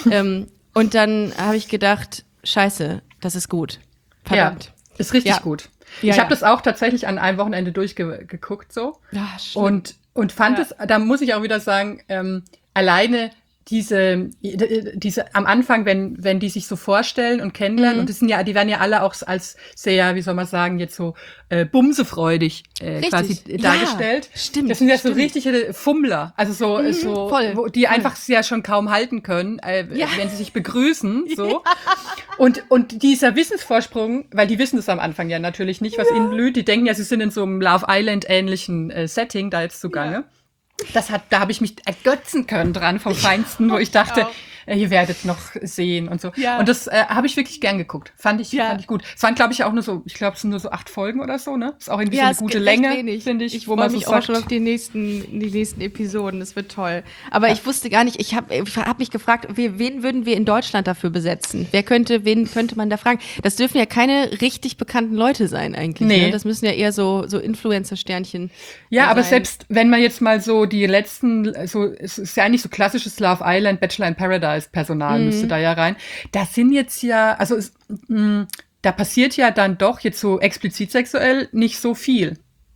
Und dann habe ich gedacht, scheiße, das ist gut. Verdammt. Ja, ist richtig Ja. gut. Ja, ich habe ja. das auch tatsächlich an einem Wochenende durchgeguckt so. Ja, schlimm. Und fand es, da muss ich auch wieder sagen, alleine diese am Anfang, wenn die sich so vorstellen und kennenlernen, und die werden ja alle auch als sehr, wie soll man sagen, jetzt so bumsefreudig quasi dargestellt. Stimmt. Das sind ja so richtige Fummler, also so voll. die einfach ja schon kaum halten können, wenn sie sich begrüßen, so. Und dieser Wissensvorsprung, weil die wissen das am Anfang ja natürlich nicht, was ihnen blüht. Die denken ja, sie sind in so einem Love Island ähnlichen Setting da jetzt zugange. Ja. Da habe ich mich ergötzen können dran vom Feinsten, wo ich dachte, ihr werdet noch sehen und so. Ja. Und das habe ich wirklich gern geguckt. Fand ich gut. Es waren, glaube ich, auch nur so, es sind nur so 8 Folgen oder so, ne? Ist auch irgendwie so eine gute Länge, finde ich. Ich freue mich auch schon auf die nächsten Episoden. Das wird toll. Aber ich wusste gar nicht, ich hab mich gefragt, wen würden wir in Deutschland dafür besetzen? Wen könnte man da fragen? Das dürfen ja keine richtig bekannten Leute sein eigentlich. Nee. Ne? Das müssen ja eher so Influencer-Sternchen Ja, aber sein. selbst wenn man jetzt mal so die letzten, es ist ja nicht so klassisches Love Island, Bachelor in Paradise Personal müsste da ja rein. Das sind jetzt ja, da passiert ja dann doch jetzt so explizit sexuell nicht so viel.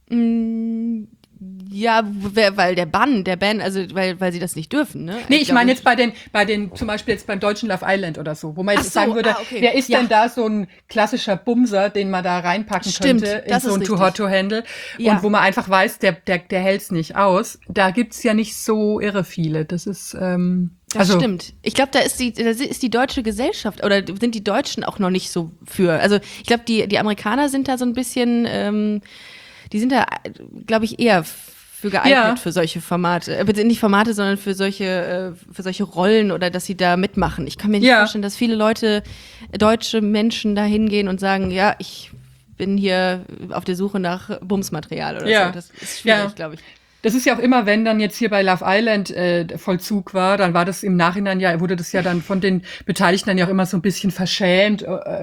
Ja, weil der Ban, also weil sie das nicht dürfen, ne? Nee, ich meine jetzt bei den, zum Beispiel jetzt beim deutschen Love Island oder so, wo man jetzt sagen würde, wer ist denn da so ein klassischer Bumser, den man da reinpacken könnte in so ein Too Hot to Handle und wo man einfach weiß, der hält's nicht aus. Da gibt's ja nicht so irre viele. Das ist, Das stimmt. Ich glaube, da ist die deutsche Gesellschaft oder sind die Deutschen auch noch nicht so für. Also ich glaube, die Amerikaner sind da so ein bisschen, die sind da, glaube ich, eher für geeignet für solche Formate. Nicht Formate, sondern für solche Rollen oder dass sie da mitmachen. Ich kann mir nicht vorstellen, dass viele Leute, deutsche Menschen da hingehen und sagen, ja, ich bin hier auf der Suche nach Bumsmaterial oder so. Das ist schwierig, glaube ich. Das ist ja auch immer, wenn dann jetzt hier bei Love Island Vollzug war, dann war das im Nachhinein wurde das ja dann von den Beteiligten dann ja auch immer so ein bisschen verschämt,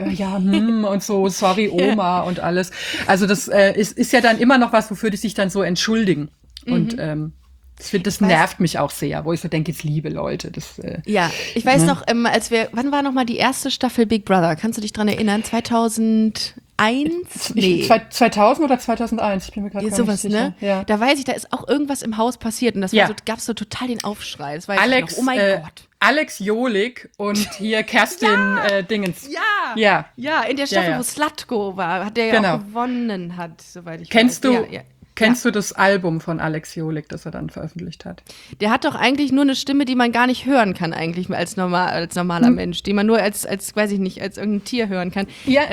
und so, sorry Oma und alles. Also das ist ja dann immer noch was, wofür die sich dann so entschuldigen. Und das nervt mich auch sehr, wo ich so denke, jetzt liebe Leute. Ich weiß noch, wann war noch mal die erste Staffel Big Brother? Kannst du dich dran erinnern? 2001? Nee. 2000 oder 2001? Ich bin mir gerade gar nicht sicher. Ne? Ja. Da weiß ich, da ist auch irgendwas im Haus passiert und das gab so total den Aufschrei. Das weiß ich noch. Oh mein Gott. Alex Jolik und hier Kerstin Dingens. Ja, in der Staffel, wo Slatko war, hat der ja auch gewonnen soweit ich weiß. Kennst du das Album von Alex Jolik, das er dann veröffentlicht hat? Der hat doch eigentlich nur eine Stimme, die man gar nicht hören kann eigentlich als normaler Mensch, die man nur als weiß ich nicht, als irgendein Tier hören kann.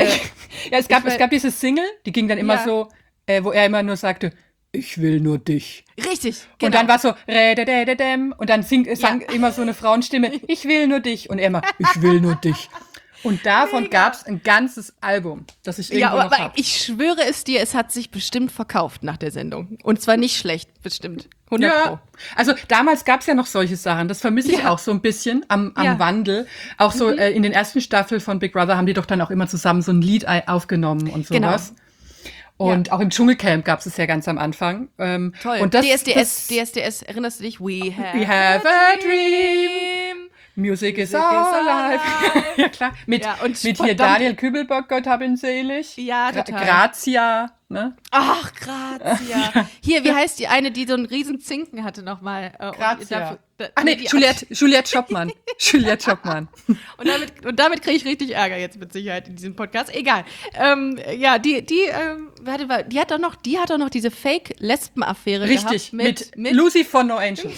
Es gab diese Single, die ging dann immer so, wo er immer nur sagte, ich will nur dich. Richtig, genau. Und dann war so, und dann sang immer so eine Frauenstimme, ich will nur dich. Und er immer, ich will nur dich. Und davon gab's ein ganzes Album, das ich irgendwo noch habe. Ich schwöre es dir, es hat sich bestimmt verkauft nach der Sendung. Und zwar nicht schlecht, bestimmt. 100%. Also damals gab's ja noch solche Sachen. Das vermisse ich auch so ein bisschen am Wandel. Auch so in den ersten Staffeln von Big Brother haben die doch dann auch immer zusammen so ein Lied aufgenommen und sowas. Genau. Und auch im Dschungelcamp gab's es ja ganz am Anfang. Toll. Und DSDS, erinnerst du dich? We have a dream. Music is alive. Ja, klar. Mit hier Daniel Kübelbock, Gott hab ihn selig. Ja, total. Grazia, ne? Ach, Grazia. Hier, wie heißt die eine, die so einen riesen Zinken hatte nochmal? Grazia. Juliette Schoppmann. Juliette Schoppmann. Und damit kriege ich richtig Ärger jetzt mit Sicherheit in diesem Podcast. Egal. Die hat doch noch diese Fake-Lesben-Affäre gehabt. Richtig, mit Lucy von No Angels.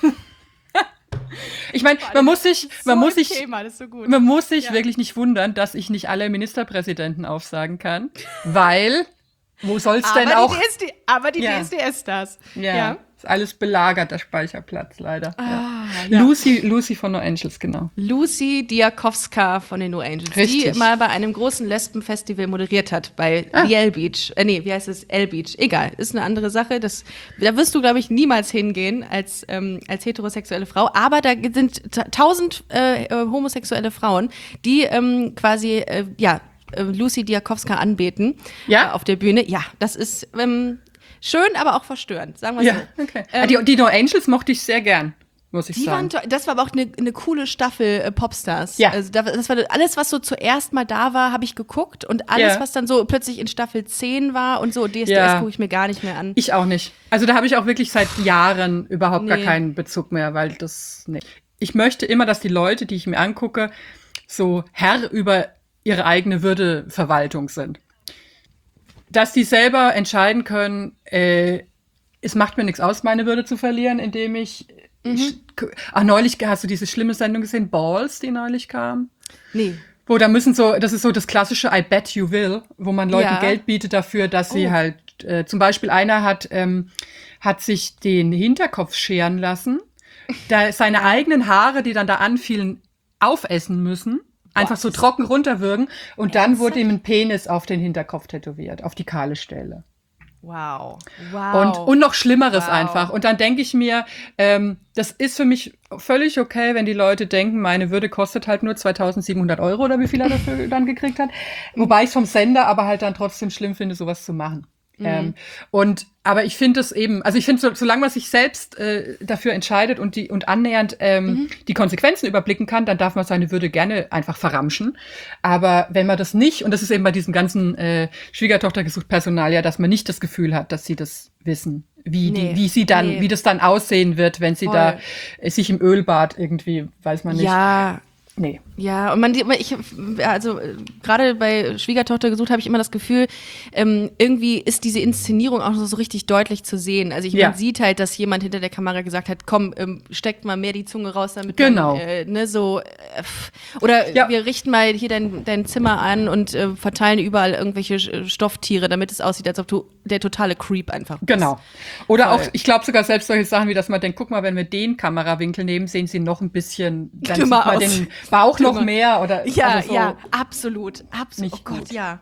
Ich meine, man muss sich wirklich nicht wundern, dass ich nicht alle Ministerpräsidenten aufsagen kann, weil wo soll's denn auch? Die DSDS-Stars. Ja. Ist alles belagert, der Speicherplatz, leider. Lucy von No Angels, genau. Lucy Diakowska von den No Angels, richtig. Die mal bei einem großen Lesbenfestival moderiert hat, bei The L Beach. Wie heißt es? L Beach. Egal, ist eine andere Sache. Da wirst du, glaube ich, niemals hingehen als heterosexuelle Frau. Aber da sind 1000 homosexuelle Frauen, die quasi, Lucy Diakowska anbeten auf der Bühne. Ja, das ist schön, aber auch verstörend, sagen wir so. Okay. Die No Angels mochte ich sehr gern, muss ich sagen. Das war aber auch eine coole Staffel Popstars. Ja. Also das war alles, was so zuerst mal da war, habe ich geguckt. Und alles, was dann so plötzlich in Staffel 10 war und so, DSDS gucke ich mir gar nicht mehr an. Ich auch nicht. Also da habe ich auch wirklich seit Jahren überhaupt gar keinen Bezug mehr, weil das, ich möchte immer, dass die Leute, die ich mir angucke, so Herr über ihre eigene Würdeverwaltung sind. Dass die selber entscheiden können, es macht mir nichts aus, meine Würde zu verlieren, indem neulich hast du diese schlimme Sendung gesehen, Balls, die neulich kam? Nee. Wo das ist so das klassische I bet you will, wo man Leuten Geld bietet dafür, dass sie halt, zum Beispiel einer hat sich den Hinterkopf scheren lassen, da seine eigenen Haare, die dann da anfielen, aufessen müssen, einfach so trocken runterwürgen und dann wurde ihm ein Penis auf den Hinterkopf tätowiert, auf die kahle Stelle. Wow. Und noch Schlimmeres einfach. Und dann denke ich mir, das ist für mich völlig okay, wenn die Leute denken, meine Würde kostet halt nur 2.700 € oder wie viel er dafür dann gekriegt hat. Wobei ich es vom Sender aber halt dann trotzdem schlimm finde, sowas zu machen. Aber ich finde es eben, also ich finde, solange man sich selbst dafür entscheidet und annähernd die Konsequenzen überblicken kann, dann darf man seine Würde gerne einfach verramschen. Aber wenn man das nicht, und das ist eben bei diesem ganzen Schwiegertochter gesucht Personal, ja, dass man nicht das Gefühl hat, dass sie das wissen, wie das dann aussehen wird, wenn sie da sich im Ölbad irgendwie, weiß man nicht. Ja. Nee. Ja, und gerade bei Schwiegertochter gesucht habe ich immer das Gefühl, irgendwie ist diese Inszenierung auch so richtig deutlich zu sehen. Also man sieht halt, dass jemand hinter der Kamera gesagt hat, komm, steckt mal mehr die Zunge raus, damit genau. Wir richten mal hier dein Zimmer an und verteilen überall irgendwelche Stofftiere, damit es aussieht, als ob du der totale Creep einfach bist. Genau. Oder auch, ich glaube sogar selbst solche Sachen, wie dass man denkt, guck mal, wenn wir den Kamerawinkel nehmen, sehen sie noch ein bisschen, dann sieht man den Bauch noch mehr oder absolut. Nicht oh Gott, gut. ja.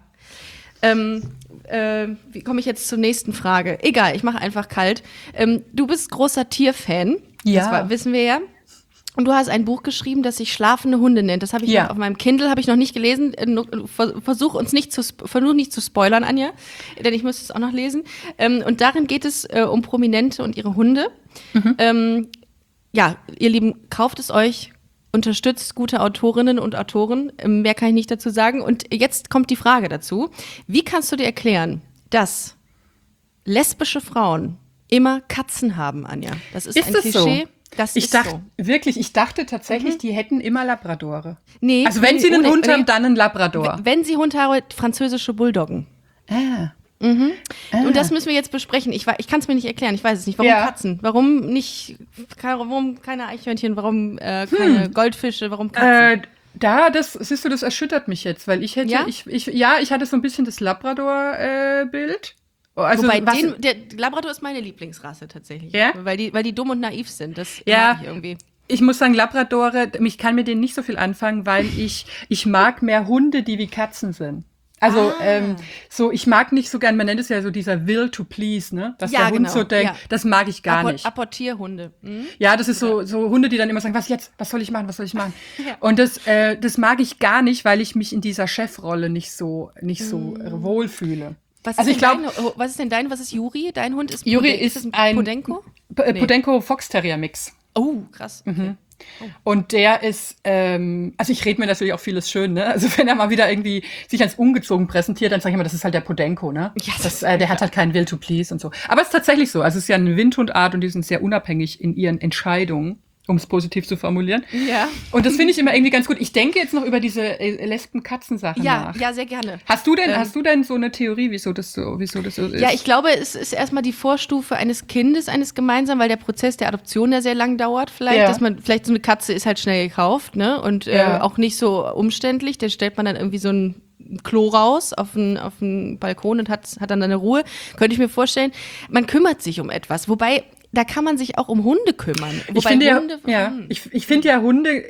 Wie komme ich jetzt zur nächsten Frage? Egal, ich mache einfach kalt. Du bist großer Tierfan. Ja. Wissen wir ja. Und du hast ein Buch geschrieben, das sich Schlafende Hunde nennt. Das habe ich auf meinem Kindle habe ich noch nicht gelesen. Versuch nicht zu spoilern, Anja, denn ich müsste es auch noch lesen. Und darin geht es um Prominente und ihre Hunde. Ihr Lieben, kauft es euch. Unterstützt gute Autorinnen und Autoren. Mehr kann ich nicht dazu sagen. Und jetzt kommt die Frage dazu. Wie kannst du dir erklären, dass lesbische Frauen immer Katzen haben, Anja? Das ist ein Klischee. So? Das ich dachte tatsächlich, die hätten immer Labradore. Nee. Also wenn sie einen Hund haben, dann einen Labrador. Wenn sie Hund haben, französische Bulldoggen. Und das müssen wir jetzt besprechen. Ich kann es mir nicht erklären. Ich weiß es nicht. Warum Katzen? Warum keine Eichhörnchen? Warum keine Goldfische? Warum Katzen? Das erschüttert mich jetzt, weil ich hätte, ich hatte so ein bisschen das Labrador-Bild. Also, wobei der Labrador ist meine Lieblingsrasse tatsächlich. Ja? Weil die dumm und naiv sind. Das mag ich irgendwie. Ich muss sagen, Labradore, ich kann mit denen nicht so viel anfangen, weil ich mag mehr Hunde, die wie Katzen sind. Also ich mag nicht so gern, man nennt es ja so dieser Will to please, ne? Dass der Hund so denkt, das mag ich gar nicht. Apportierhunde. Ja, das ist so Hunde, die dann immer sagen, was jetzt? Was soll ich machen? Und das mag ich gar nicht, weil ich mich in dieser Chefrolle nicht so wohlfühle. Was ist denn dein? Was ist Juri? Dein Hund ist Juri ist ein Podenco? Podenco Fox Terrier Mix. Oh, krass. Okay. Und der ist, also ich rede mir natürlich auch vieles schön, ne? Also wenn er mal wieder irgendwie sich als ungezogen präsentiert, dann sage ich immer, das ist halt der Podenco, ne? Ja, der hat halt keinen Will to please und so. Aber es ist tatsächlich so. Also es ist ja eine Windhundart und die sind sehr unabhängig in ihren Entscheidungen, um es positiv zu formulieren. Ja. Und das finde ich immer irgendwie ganz gut. Ich denke jetzt noch über diese Lesben-Katzen-Sache nach. Ja, sehr gerne. Hast du denn so eine Theorie, wieso das so ist? Ja, ich glaube, es ist erstmal die Vorstufe eines Kindes, eines gemeinsamen, weil der Prozess der Adoption ja sehr lang dauert vielleicht, dass man, vielleicht so eine Katze ist halt schnell gekauft, ne? Und auch nicht so umständlich. Da stellt man dann irgendwie so ein Klo raus auf den Balkon und hat dann eine Ruhe. Könnte ich mir vorstellen. Man kümmert sich um etwas. Wobei, da kann man sich auch um Hunde kümmern. Ich finde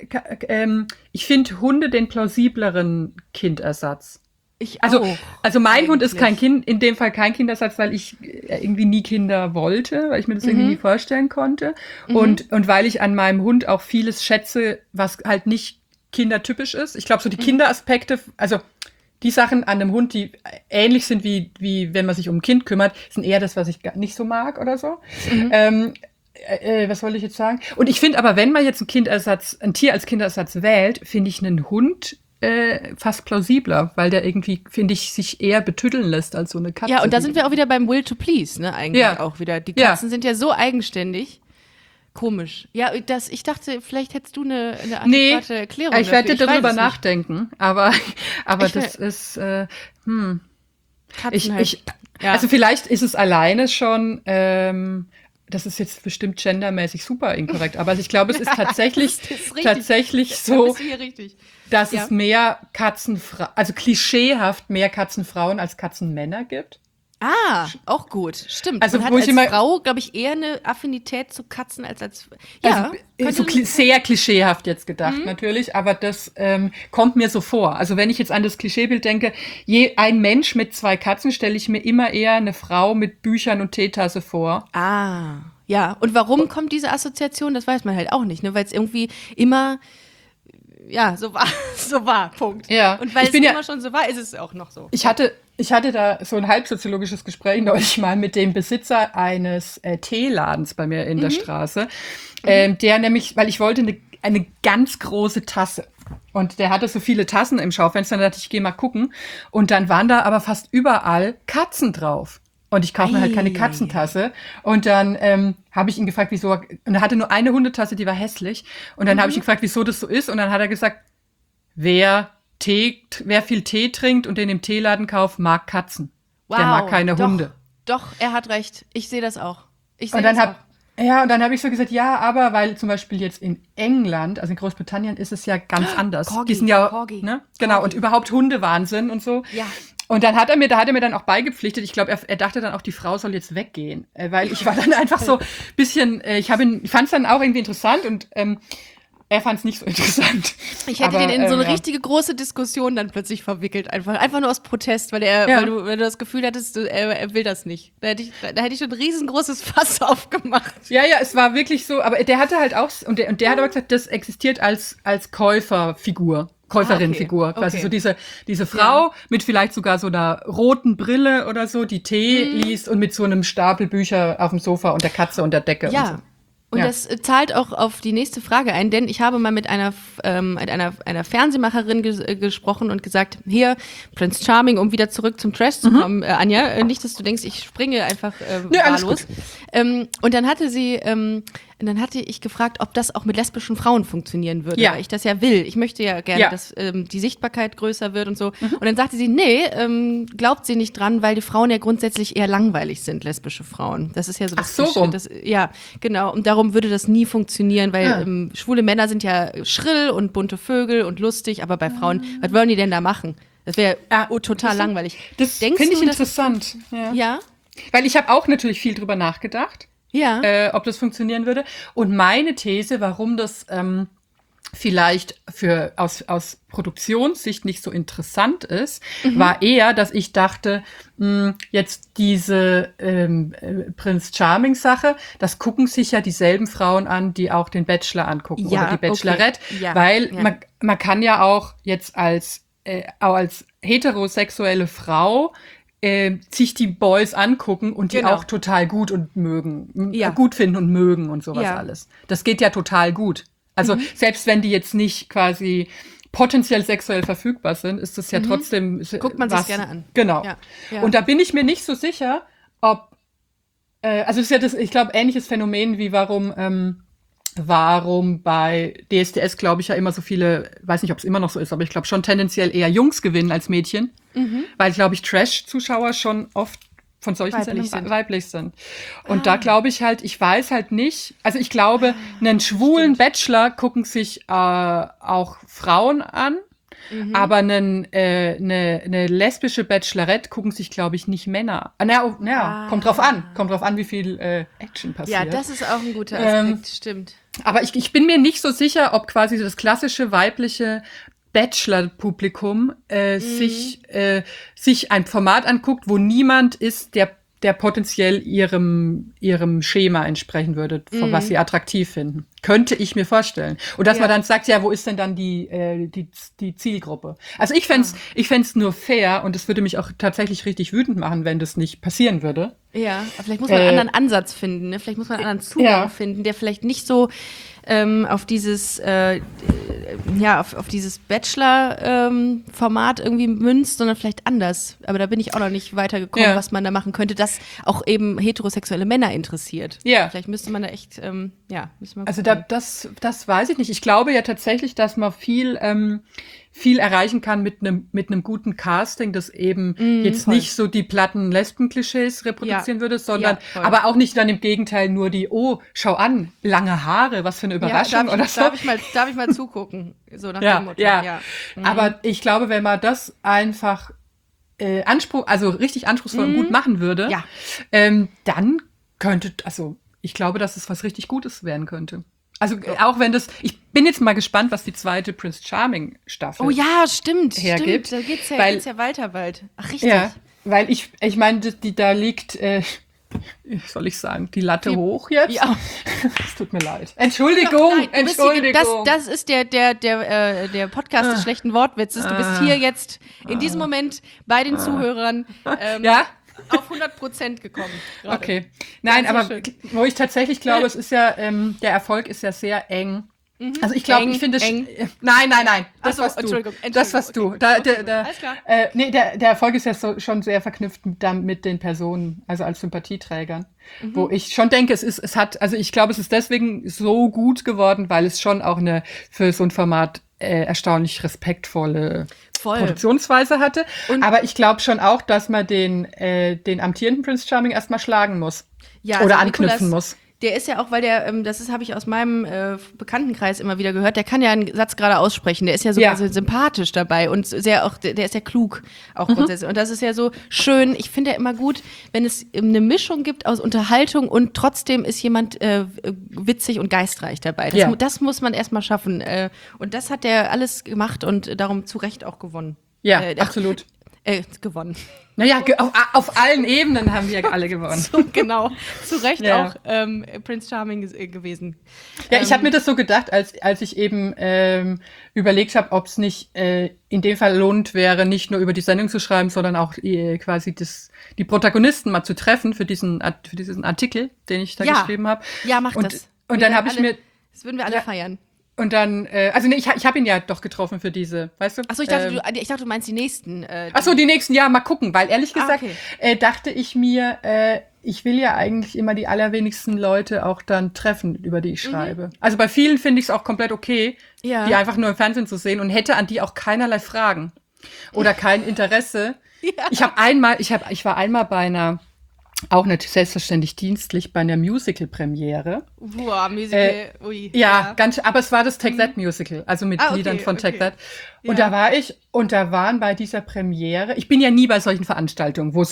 Hunde den plausibleren Kindersatz. Also mein Hund ist in dem Fall kein Kindersatz, weil ich irgendwie nie Kinder wollte, weil ich mir das irgendwie nie vorstellen konnte. Und weil ich an meinem Hund auch vieles schätze, was halt nicht kindertypisch ist. Ich glaube, so die Kinderaspekte, also die Sachen an einem Hund, die ähnlich sind wie wenn man sich um ein Kind kümmert, sind eher das, was ich nicht so mag oder so. Was wollte ich jetzt sagen? Und ich finde aber, wenn man jetzt ein Tier als Kinderersatz wählt, finde ich einen Hund fast plausibler, weil der irgendwie, finde ich, sich eher betüddeln lässt als so eine Katze. Ja, und da sind wir auch wieder beim Will to please, ne, eigentlich auch wieder. Die Katzen sind ja so eigenständig. Komisch. Ja, ich dachte, vielleicht hättest du eine Nee, adäquate Erklärung ich werde dafür. darüber weiß es nicht. nachdenken, aber Ich das ist, Katzen halt. Ja. also vielleicht ist es alleine schon, das ist jetzt bestimmt gendermäßig super inkorrekt, aber ich glaube, es ist tatsächlich, Das ist richtig. tatsächlich Da so, bist du hier richtig. dass Ja. es mehr also klischeehaft mehr Katzenfrauen als Katzenmänner gibt. Ah, auch gut. Stimmt. Also, Man hat wo ich als immer- Frau, glaube ich, eher eine Affinität zu Katzen als ja. Also, so sehr klischeehaft jetzt gedacht natürlich, aber das kommt mir so vor. Also wenn ich jetzt an das Klischeebild denke, ein Mensch mit 2 Katzen stelle ich mir immer eher eine Frau mit Büchern und Teetasse vor. Ah, ja. Und warum kommt diese Assoziation? Das weiß man halt auch nicht, ne? Weil es irgendwie immer so war, Punkt. Ja. Und weil Ich es bin ja- immer schon so war, ist es auch noch so. Ich hatte da so ein halbsoziologisches Gespräch neulich mal mit dem Besitzer eines Teeladens bei mir in der Straße, der nämlich, weil ich wollte eine ganz große Tasse. Und der hatte so viele Tassen im Schaufenster, und da dachte ich, gehe mal gucken. Und dann waren da aber fast überall Katzen drauf. Und ich kaufe mir halt keine Katzentasse. Und dann habe ich ihn gefragt, wieso. Und er hatte nur eine Hundetasse, die war hässlich. Und dann habe ich ihn gefragt, wieso das so ist. Und dann hat er gesagt, wer viel Tee trinkt und den im Teeladen kauft, mag Katzen. Der mag keine Hunde. Doch, er hat recht. Ich sehe das auch. Und dann habe ich so gesagt, ja, aber weil zum Beispiel jetzt in England, also in Großbritannien, ist es ja ganz anders. Corgi, Die sind ja, Corgi. ne? Genau, Corgi. und überhaupt Hundewahnsinn und so. Ja. Und dann hat er mir dann auch beigepflichtet, ich glaube, er dachte dann auch, die Frau soll jetzt weggehen. Weil ich war dann einfach so ein bisschen, ich fand es dann auch irgendwie interessant und er fand es nicht so interessant. Ich hätte Aber, den in so eine ja. richtige große Diskussion dann plötzlich verwickelt. Einfach nur aus Protest, weil Ja. weil du das Gefühl hattest, er will das nicht. Da hätte ich schon ein riesengroßes Fass aufgemacht. Ja, es war wirklich so, aber der hatte halt auch, und der hat aber gesagt, das existiert als Käuferinfigur, quasi Okay. so diese Frau mit vielleicht sogar so einer roten Brille oder so, die Tee liest und mit so einem Stapel Bücher auf dem Sofa und der Katze und der Decke und so. Und Ja. das zahlt auch auf die nächste Frage ein, denn ich habe mal mit einer Fernsehmacherin gesprochen und gesagt, hier, Prince Charming, um wieder zurück zum Trash zu kommen, Anja, nicht, dass du denkst, ich springe einfach alles wahllos. Und dann hatte ich gefragt, ob das auch mit lesbischen Frauen funktionieren würde, Ja. weil ich das ja will. Ich möchte ja gerne, Ja. dass die Sichtbarkeit größer wird und so. Und dann sagte sie, nee, glaubt sie nicht dran, weil die Frauen ja grundsätzlich eher langweilig sind, lesbische Frauen. Das ist ja so das Ach so Klischee, rum. ja, genau. Und darum würde das nie funktionieren, weil schwule Männer sind ja schrill und bunte Vögel und lustig, aber bei Frauen, was wollen die denn da machen? Das wäre total langweilig. Das Denkst finde ich du, dass- interessant. Ja. Ja, Weil ich habe auch natürlich viel drüber nachgedacht. ja. Ob das funktionieren würde. Und meine These, warum das vielleicht aus Produktionssicht nicht so interessant ist, war eher, dass ich dachte, jetzt diese Prince Charming-Sache, das gucken sich ja dieselben Frauen an, die auch den Bachelor angucken Ja, oder die Bachelorette, okay. Ja, weil ja. man kann ja auch jetzt als heterosexuelle Frau sich die Boys angucken und die Genau. auch total gut und mögen, Ja. gut finden und mögen und sowas Ja. alles. Das geht ja total gut. Also selbst wenn die jetzt nicht quasi potenziell sexuell verfügbar sind, ist das ja trotzdem Guckt man sich's gerne an. Genau. Ja. Ja. Und da bin ich mir nicht so sicher, ob also es ist ja ich glaube, ähnliches Phänomen wie warum bei DSDS, glaube ich, ja immer so viele, weiß nicht, ob es immer noch so ist, aber ich glaube schon tendenziell eher Jungs gewinnen als Mädchen, weil, glaube ich, Trash-Zuschauer schon oft von solchen Weiblich Sendungen sind. weiblich sind. Und da glaube ich halt, ich weiß halt nicht, also ich glaube, einen schwulen Bachelor gucken sich auch Frauen an, aber eine lesbische Bachelorette gucken sich, glaube ich, nicht Männer. Kommt drauf an, wie viel Action passiert. Ja, das ist auch ein guter Aspekt, stimmt. Aber ich bin mir nicht so sicher, ob quasi das klassische weibliche Bachelor-Publikum sich ein Format anguckt, wo niemand ist, der potenziell ihrem Schema entsprechen würde, von was sie attraktiv finden. Könnte ich mir vorstellen. Und dass man dann sagt, ja, wo ist denn dann die Zielgruppe? Also ich fänd's nur fair und es würde mich auch tatsächlich richtig wütend machen, wenn das nicht passieren würde. Ja, aber vielleicht muss man einen anderen Ansatz finden, ne? Vielleicht muss man einen anderen Zugang finden, der vielleicht nicht so auf dieses auf dieses Bachelor-Format irgendwie münzt, sondern vielleicht anders. Aber da bin ich auch noch nicht weitergekommen, Ja. was man da machen könnte, das auch eben heterosexuelle Männer interessiert. Ja. Vielleicht müsste man da echt ja, müssen wir Also gucken. das weiß ich nicht. Ich glaube ja tatsächlich, dass man viel erreichen kann mit einem guten Casting, das eben jetzt voll. nicht so die platten Lesben-Klischees reproduzieren Ja. würde, sondern Ja, voll. aber auch nicht dann im Gegenteil nur die, oh, schau an, lange Haare, was für eine Überraschung oder so. Darf ich mal zugucken? So nach dem Ja, Motto. ja. Aber ich glaube, wenn man das einfach also richtig anspruchsvoll und gut machen würde, Ja. dann könnte, also ich glaube, dass es was richtig Gutes werden könnte. Also auch wenn ich bin jetzt mal gespannt, was die zweite Prince Charming Staffel Oh ja, stimmt. hergibt. Da geht's weil, ja weiter bald. Ach, richtig. ja, weil ich meine, da liegt, wie soll ich sagen, die Latte hoch jetzt. Ja. Es tut mir leid. Entschuldigung, Nein, du bist Entschuldigung. das ist der Podcast des schlechten Wortwitzes. Du bist hier jetzt in diesem Moment bei den Zuhörern Ja? auf 100% gekommen. Gerade. Okay. Nein, Ja, sehr aber schön. wo ich tatsächlich glaube, es ist ja, der Erfolg ist ja sehr eng. Also ich glaube, Eng, ich finde eng. Nein. Das Ach so, was du. Entschuldigung, Das was du. okay. Alles klar. Nee, der Erfolg ist ja schon sehr verknüpft mit den Personen, also als Sympathieträgern. Wo ich schon denke, ich glaube, es ist deswegen so gut geworden, weil es schon auch für so ein Format erstaunlich respektvolle Voll. Produktionsweise hatte. Und- Aber ich glaube schon auch, dass man den amtierenden Prince Charming erstmal schlagen muss. Ja, Oder also anknüpfen Nicolas, muss. Der ist ja auch, weil habe ich aus meinem Bekanntenkreis immer wieder gehört, der kann ja einen Satz gerade aussprechen, der ist ja sogar so sympathisch dabei und der ist ja klug auch grundsätzlich. Und das ist ja so schön, ich finde ja immer gut, wenn es eine Mischung gibt aus Unterhaltung und trotzdem ist jemand witzig und geistreich dabei. Das muss man erstmal schaffen. Und das hat der alles gemacht und darum zu Recht auch gewonnen. Ja, absolut. Gewonnen. Naja, auf allen Ebenen haben wir alle gewonnen. So, genau, zu Recht Ja. auch Prince Charming gewesen. Ja, ich habe mir das so gedacht, als ich eben überlegt habe, ob es nicht in dem Fall lohnt wäre, nicht nur über die Sendung zu schreiben, sondern auch quasi die Protagonisten mal zu treffen für diesen Artikel, den ich da geschrieben habe. Ja, mach das. Und dann habe ich mir Das würden wir alle feiern. und dann, ich habe ihn ja doch getroffen für diese, weißt du? Achso, ich dachte, du meinst die nächsten. Achso, die nächsten, ja, mal gucken, weil ehrlich gesagt okay. dachte ich mir, ich will ja eigentlich immer die allerwenigsten Leute auch dann treffen, über die ich schreibe. Also bei vielen finde ich es auch komplett okay, Ja. die einfach nur im Fernsehen zu sehen und hätte an die auch keinerlei Fragen oder kein Interesse. Ja. Ich war einmal bei einer, auch nicht selbstverständlich dienstlich, bei einer Musical-Premiere. Boah, Musical, ui. Ja, aber es war das Take That Musical, also mit Ah, okay, Liedern von Take okay. That. Und da war ich, und da waren bei dieser Premiere, ich bin ja nie bei solchen Veranstaltungen, wo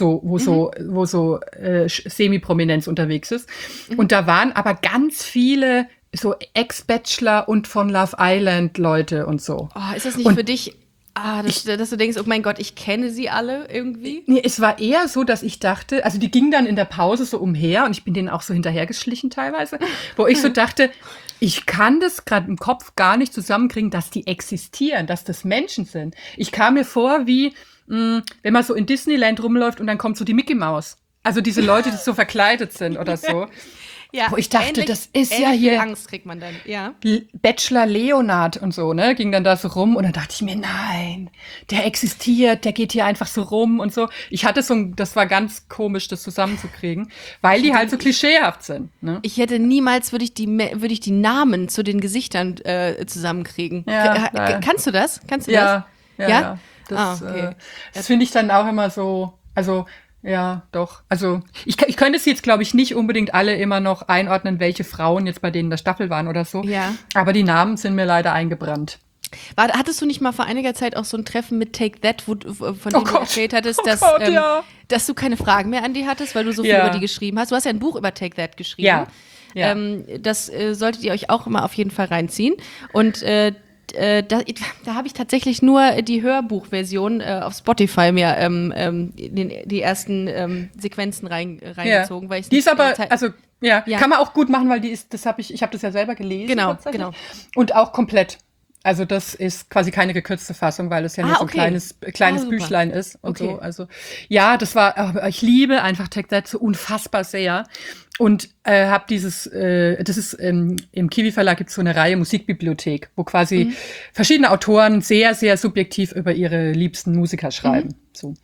so Semi-Prominenz unterwegs ist. Und da waren aber ganz viele so Ex-Bachelor und von Love Island Leute und so. Oh, ist das nicht für dich, dass du denkst, oh mein Gott, ich kenne sie alle irgendwie? Nee, es war eher so, dass ich dachte, also die gingen dann in der Pause so umher und ich bin denen auch so hinterhergeschlichen teilweise, wo ich so dachte, ich kann das gerade im Kopf gar nicht zusammenkriegen, dass die existieren, dass das Menschen sind. Ich kam mir vor wie, wenn man so in Disneyland rumläuft und dann kommt so die Mickey Maus. Also diese Leute, die so verkleidet sind oder so. Ja, Wo ich dachte, das ist ja ähnlich hier- viel Angst kriegt man dann, ja. Bachelor Leonard und so, ne, ging dann da so rum und dann dachte ich mir, nein, der existiert, der geht hier einfach so rum und so. Ich hatte das war ganz komisch, das zusammenzukriegen, weil die halt so klischeehaft sind, ne? Ich hätte niemals, würde ich die Namen zu den Gesichtern zusammenkriegen. Ja, ja. Kannst du das? Kannst du Ja. Ja? Das, Okay. Das finde ich dann auch immer so, also, ja, doch. Also, ich könnte es jetzt, glaube ich, nicht unbedingt alle immer noch einordnen, welche Frauen jetzt bei denen in der Staffel waren oder so. Ja. Aber die Namen sind mir leider eingebrannt. Hattest du nicht mal vor einiger Zeit auch so ein Treffen mit Take That, von dem du Gott. erzählt hattest, Oh Gott, ja. dass du keine Fragen mehr an die hattest, weil du so viel Ja. über die geschrieben hast? Du hast ja ein Buch über Take That geschrieben. Ja. Ja. Das solltet ihr euch auch immer auf jeden Fall reinziehen. Und da habe ich tatsächlich nur die Hörbuchversion auf Spotify mir die ersten Sequenzen reingezogen. Weil ich Die ist aber, Zeit- also, ja, Ja. kann man auch gut machen, weil ich habe das ja selber gelesen. Genau, tatsächlich. genau. Und auch komplett. Also das ist quasi keine gekürzte Fassung, weil es ja nur so ein okay. kleines super. Büchlein ist und Okay. so. Also ja, ich liebe einfach Take That so unfassbar sehr. Und habe das ist im Kiwi Verlag gibt es so eine Reihe Musikbibliothek, wo quasi verschiedene Autoren sehr, sehr subjektiv über ihre liebsten Musiker schreiben. So.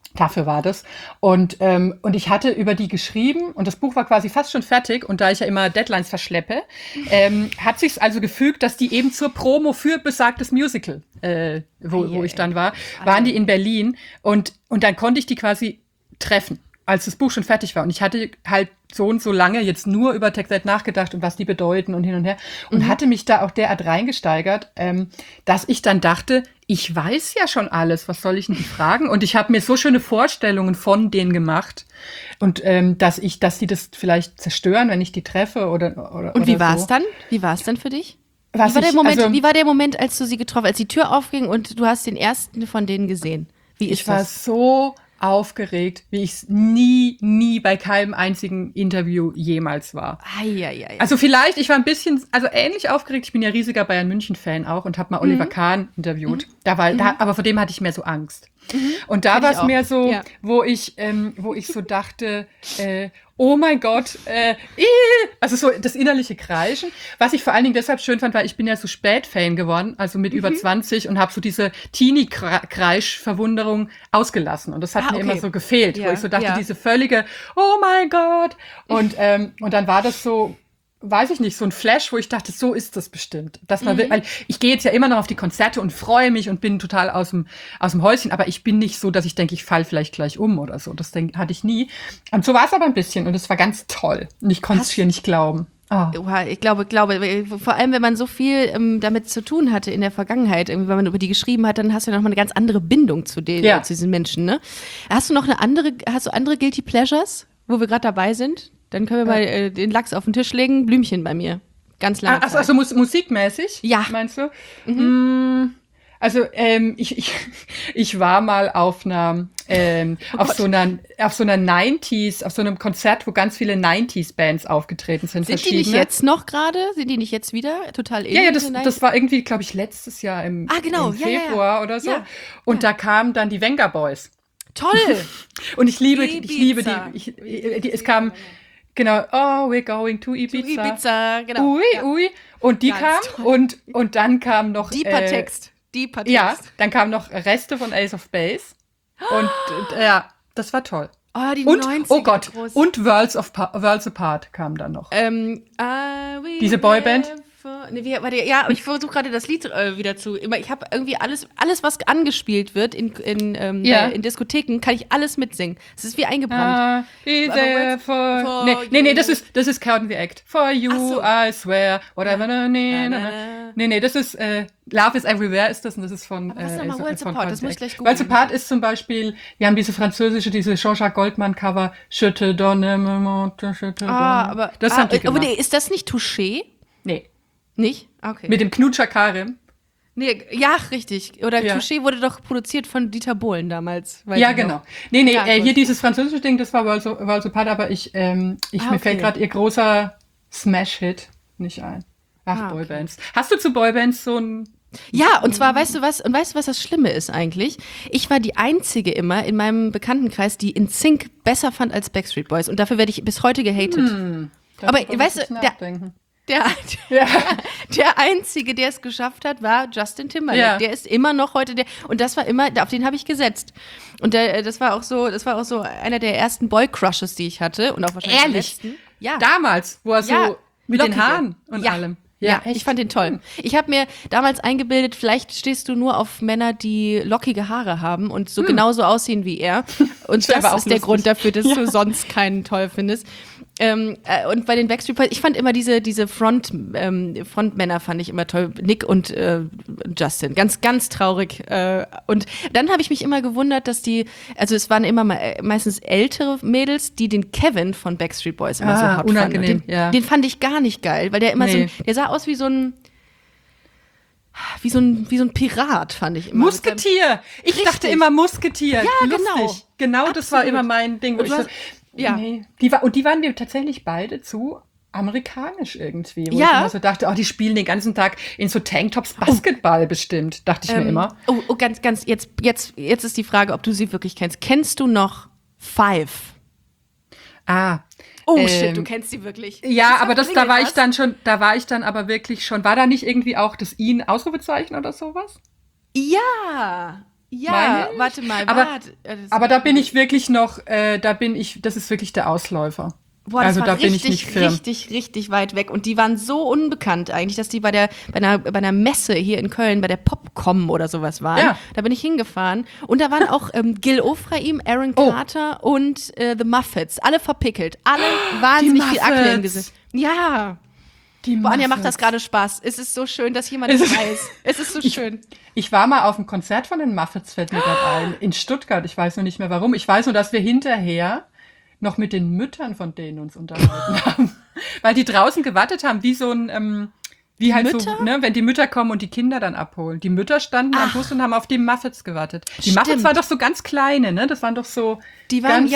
Dafür war das. Und ich hatte über die geschrieben und das Buch war quasi fast schon fertig. Und da ich ja immer Deadlines verschleppe, hat sich's also gefügt, dass die eben zur Promo für besagtes Musical, wo ich dann war, waren die in Berlin. Und dann konnte ich die quasi treffen, als das Buch schon fertig war. Und ich hatte halt so und so lange jetzt nur über TechSet nachgedacht und was die bedeuten und hin und her. Und hatte mich da auch derart reingesteigert, dass ich dann dachte, ich weiß ja schon alles, was soll ich denn die fragen? Und ich habe mir so schöne Vorstellungen von denen gemacht. Und dass die das vielleicht zerstören, wenn ich die treffe oder Und wie oder war es so. dann? Wie war es dann für dich? Wie Was war, der ich- Moment, also- wie war der Moment, als du sie getroffen hast, als die Tür aufging und du hast den ersten von denen gesehen? Wie ist Ich war das? so aufgeregt, wie ich es nie bei keinem einzigen Interview jemals war. Eieiei. Also vielleicht, ich war ein bisschen, also ähnlich aufgeregt. Ich bin ja riesiger Bayern München-Fan auch und habe mal Oliver Kahn interviewt. Aber vor dem hatte ich mehr so Angst. Und da Hatte war ich es auch. mehr so, Ja. wo ich so dachte, oh mein Gott, also so das innerliche Kreischen. Was ich vor allen Dingen deshalb schön fand, weil ich bin ja so spät Fan geworden, also mit über 20 und habe so diese Teenie-Kreisch-Verwunderung ausgelassen. Und das hat mir okay. immer so gefehlt, Ja, wo ich so dachte, ja. diese völlige, oh mein Gott. Und dann war das so, weiß ich nicht, so ein Flash, wo ich dachte, so ist das bestimmt. Das war, weil ich gehe jetzt ja immer noch auf die Konzerte und freue mich und bin total aus dem Häuschen, aber ich bin nicht so, dass ich denke, ich falle vielleicht gleich um oder so. Das hatte ich nie. Und so war es aber ein bisschen und es war ganz toll. Und ich konnte es hier nicht glauben. Oh. Oha, ich glaube, vor allem, wenn man so viel damit zu tun hatte in der Vergangenheit, irgendwie, wenn man über die geschrieben hat, dann hast du ja nochmal eine ganz andere Bindung zu denen, Ja. zu diesen Menschen, ne? Hast du andere Guilty Pleasures, wo wir gerade dabei sind? Dann können wir mal den Lachs auf den Tisch legen, Blümchen bei mir. Ganz lange Zeit. Also musikmäßig? Ja. Meinst du? Also ich war mal auf einer auf so einer 90s, auf so einem Konzert, wo ganz viele 90s Bands aufgetreten sind. Sind die nicht jetzt noch gerade? Sind die nicht jetzt wieder total in? Ja, das war irgendwie, glaube ich, letztes Jahr im genau. im Ja, ja, ja. Februar oder so. Ja. Und da kamen dann die Venga Boys. Toll! Und ich liebe Ibiza. es kam, genau, oh, we're going to Ibiza. Ibiza, genau. Ui, Ja. ui. Und die Ganz kam und dann kam noch Deeper Text. Deeper Text. ja, dann kamen noch Reste von Ace of Base. Und ja, das war toll. Oh, die Und, 90er. oh Gott, groß. und Worlds Apart kam dann noch. Diese Boyband? Aber ich versuche gerade das Lied wieder zu. Ich habe irgendwie alles, was angespielt wird in Diskotheken, kann ich alles mitsingen. Es ist wie eingebrannt. Be Aber there what's for for nee, you? das ist Count the Act. For you, Ach so. I swear, whatever. Nee, das ist Love is Everywhere ist das und das ist von was ist nochmal Worlds von Apart? Count Das the muss ich Act. gleich googeln. Worlds Apart ist zum Beispiel, wir haben diese Jean-Jacques Goldman Cover, Je te donne mon monde, je te donne. Aber das haben die aber gemacht. nee, ist das nicht Touché? Nee, Nicht? Okay. mit dem Knutscher Karim. Nee, ja, richtig. Oder Ja. Touché wurde doch produziert von Dieter Bohlen damals. weiß Ja, ich noch. genau. Nee, Ja, hier gut. dieses französische Ding, das war Worlds Apart, aber mir okay. fällt gerade ihr großer Smash-Hit nicht ein. Ach, okay. Boybands. Hast du zu Boybands so ein... Ja, und zwar, weißt du was das Schlimme ist eigentlich? Ich war die Einzige immer in meinem Bekanntenkreis, die NSYNC besser fand als Backstreet Boys. Und dafür werde ich bis heute gehatet. Aber darüber weißt muss ich du, nachdenken. der Einzige, der es geschafft hat, war Justin Timberlake. Ja. Der ist immer noch heute der, und das war immer, auf den habe ich gesetzt. Und das war auch so einer der ersten Boy-Crushes, die ich hatte. Und auch wahrscheinlich der Ehrlich? letzten. Ja. Damals, wo er so Ja, mit lockige. den Haaren und Ja. allem. Ja, echt. ich fand den toll. Ich habe mir damals eingebildet, vielleicht stehst du nur auf Männer, die lockige Haare haben und so genauso aussehen wie er. Und Das das war auch ist der lustig. Grund dafür, dass du sonst keinen toll findest. Und bei den Backstreet Boys, ich fand immer diese Frontmänner fand ich immer toll. Nick und Justin. Ganz, ganz traurig. Und dann habe ich mich immer gewundert, dass also es waren immer meistens ältere Mädels, die den Kevin von Backstreet Boys immer so hot unangenehm, fanden. ja. Den fand ich gar nicht geil, weil der immer Nee. der sah aus wie so ein Pirat, fand ich immer. Musketier. Ich Richtig. dachte immer Musketier. Ja, Lustig. genau. Genau, das war Absolut. immer mein Ding. Wo Und ich du so, hast- ja. Nee. Die waren wir tatsächlich beide zu amerikanisch irgendwie. Wo Ja. ich immer so dachte, die spielen den ganzen Tag in so Tanktops Basketball bestimmt. Dachte ich mir immer. Ganz, jetzt ist die Frage, ob du sie wirklich kennst. Kennst du noch Five? Shit, du kennst sie wirklich. Ja, aber da war ich dann. da war ich dann aber wirklich schon, war da nicht irgendwie auch das Ausrufezeichen oder sowas? Ja. Ja, warte mal. Aber da bin ich wirklich noch, das ist wirklich der Ausläufer. Boah, das also war da richtig, bin ich nicht firm. richtig weit weg. Und die waren so unbekannt eigentlich, dass die bei einer Messe hier in Köln, bei der Popcom oder sowas waren. Ja. Da bin ich hingefahren. Und da waren auch Gil Ofraim, Aaron Carter und The Muffets. Alle verpickelt. Alle wahnsinnig viel Akne im Gesicht. Ja. Boah, Anja, macht das gerade Spaß. Es ist so schön, dass jemand das weiß. Es ist so schön. Ich war mal auf einem Konzert von den Muffets, fällt mir gerade ein, in Stuttgart. Ich weiß noch nicht mehr warum. Ich weiß nur, dass wir hinterher noch mit den Müttern von denen uns unterhalten haben. Weil die draußen gewartet haben, wie so ein, wie halt Mütter? so, ne, wenn die Mütter kommen und die Kinder dann abholen. Die Mütter standen am Bus und haben auf die Muffets gewartet. Die Muffets waren doch so ganz kleine, ne? Das waren doch so. Die waren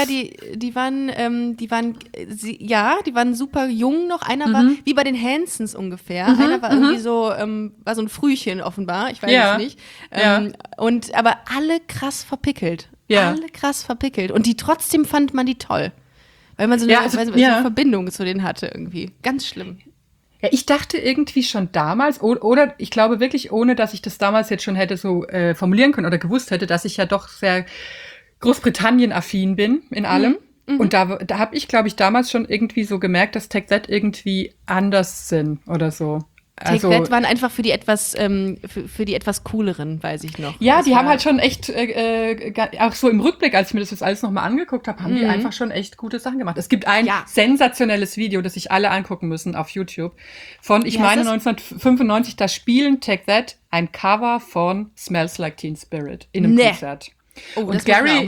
super jung noch. Einer war wie bei den Hansons ungefähr. Einer war irgendwie so, war so ein Frühchen offenbar. Ich weiß es nicht. Aber alle krass verpickelt. Ja. Alle krass verpickelt. Und trotzdem fand man die toll. Weil man so eine Verbindung zu denen hatte irgendwie. Ganz schlimm. Ja, ich dachte irgendwie schon damals, oder ich glaube wirklich, ohne dass ich das damals jetzt schon hätte so formulieren können oder gewusst hätte, dass ich ja doch sehr Großbritannien-affin bin in allem. Und da habe ich, glaube ich, damals schon irgendwie so gemerkt, dass Take That irgendwie anders sind oder so. Take That waren einfach für die etwas cooleren, weiß ich noch. Ja, die haben halt schon echt, auch so im Rückblick, als ich mir das jetzt alles nochmal angeguckt habe, haben die einfach schon echt gute Sachen gemacht. Es gibt ein sensationelles Video, das sich alle angucken müssen auf YouTube. Von, ich meine 1995, da spielen Take That ein Cover von Smells Like Teen Spirit in einem Konzert. Oh, und Gary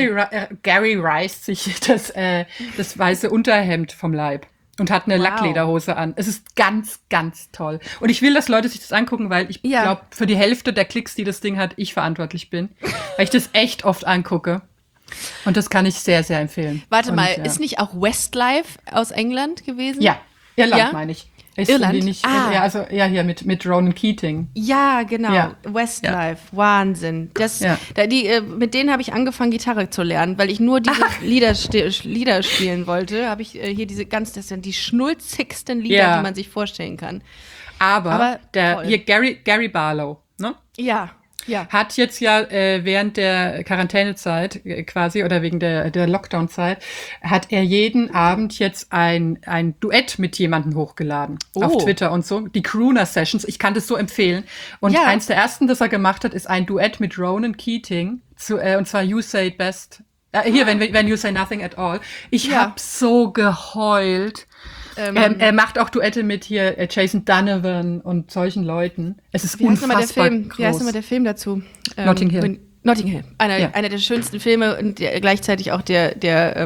reißt sich das weiße Unterhemd vom Leib. Und hat eine Lacklederhose an. Es ist ganz, ganz toll. Und ich will, dass Leute sich das angucken, weil ich glaube, für die Hälfte der Klicks, die das Ding hat, ich verantwortlich bin. Weil ich das echt oft angucke. Und das kann ich sehr, sehr empfehlen. Warte mal, ist nicht auch Westlife aus England gewesen? Ja, Irland meine ich. Irland? Hier mit Ronan Keating. Ja, genau. Ja. Westlife. Wahnsinn. Mit denen habe ich angefangen, Gitarre zu lernen, weil ich nur diese Lieder spielen wollte. Habe ich hier das sind die schnulzigsten Lieder, die man sich vorstellen kann. Aber Gary Barlow, ne? Ja. Hat jetzt während der Quarantänezeit quasi oder wegen der Lockdown-Zeit, hat er jeden Abend jetzt ein Duett mit jemandem hochgeladen auf Twitter und so. Die Crooner-Sessions, ich kann das so empfehlen. Und eins der ersten, das er gemacht hat, ist ein Duett mit Ronan Keating, und zwar You Say It Best. When You Say Nothing at All. Ich habe so geheult. Er macht auch Duette mit hier Jason Donovan und solchen Leuten. Es ist unfassbar groß. Wie heißt immer der Film dazu? Notting Hill. Notting Hill. Einer der schönsten Filme und gleichzeitig auch der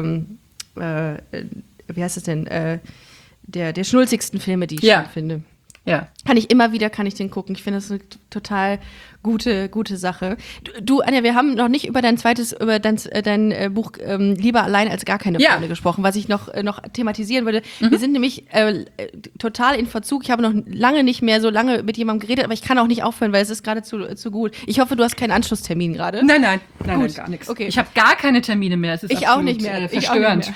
wie heißt es denn? Der schnulzigsten Filme, die ich finde. Ja. Kann ich den gucken. Ich finde das eine total gute Sache. Du, Anja, wir haben noch nicht über dein Buch Lieber allein als gar keine Freunde gesprochen, was ich noch thematisieren würde. Wir sind nämlich total in Verzug. Ich habe noch lange nicht mehr so lange mit jemandem geredet, aber ich kann auch nicht aufhören, weil es ist gerade zu gut. Ich hoffe, du hast keinen Anschlusstermin gerade. Nein, gar nichts. Okay. Ich habe gar keine Termine mehr. Es ist ich auch nicht mehr. Verstörend.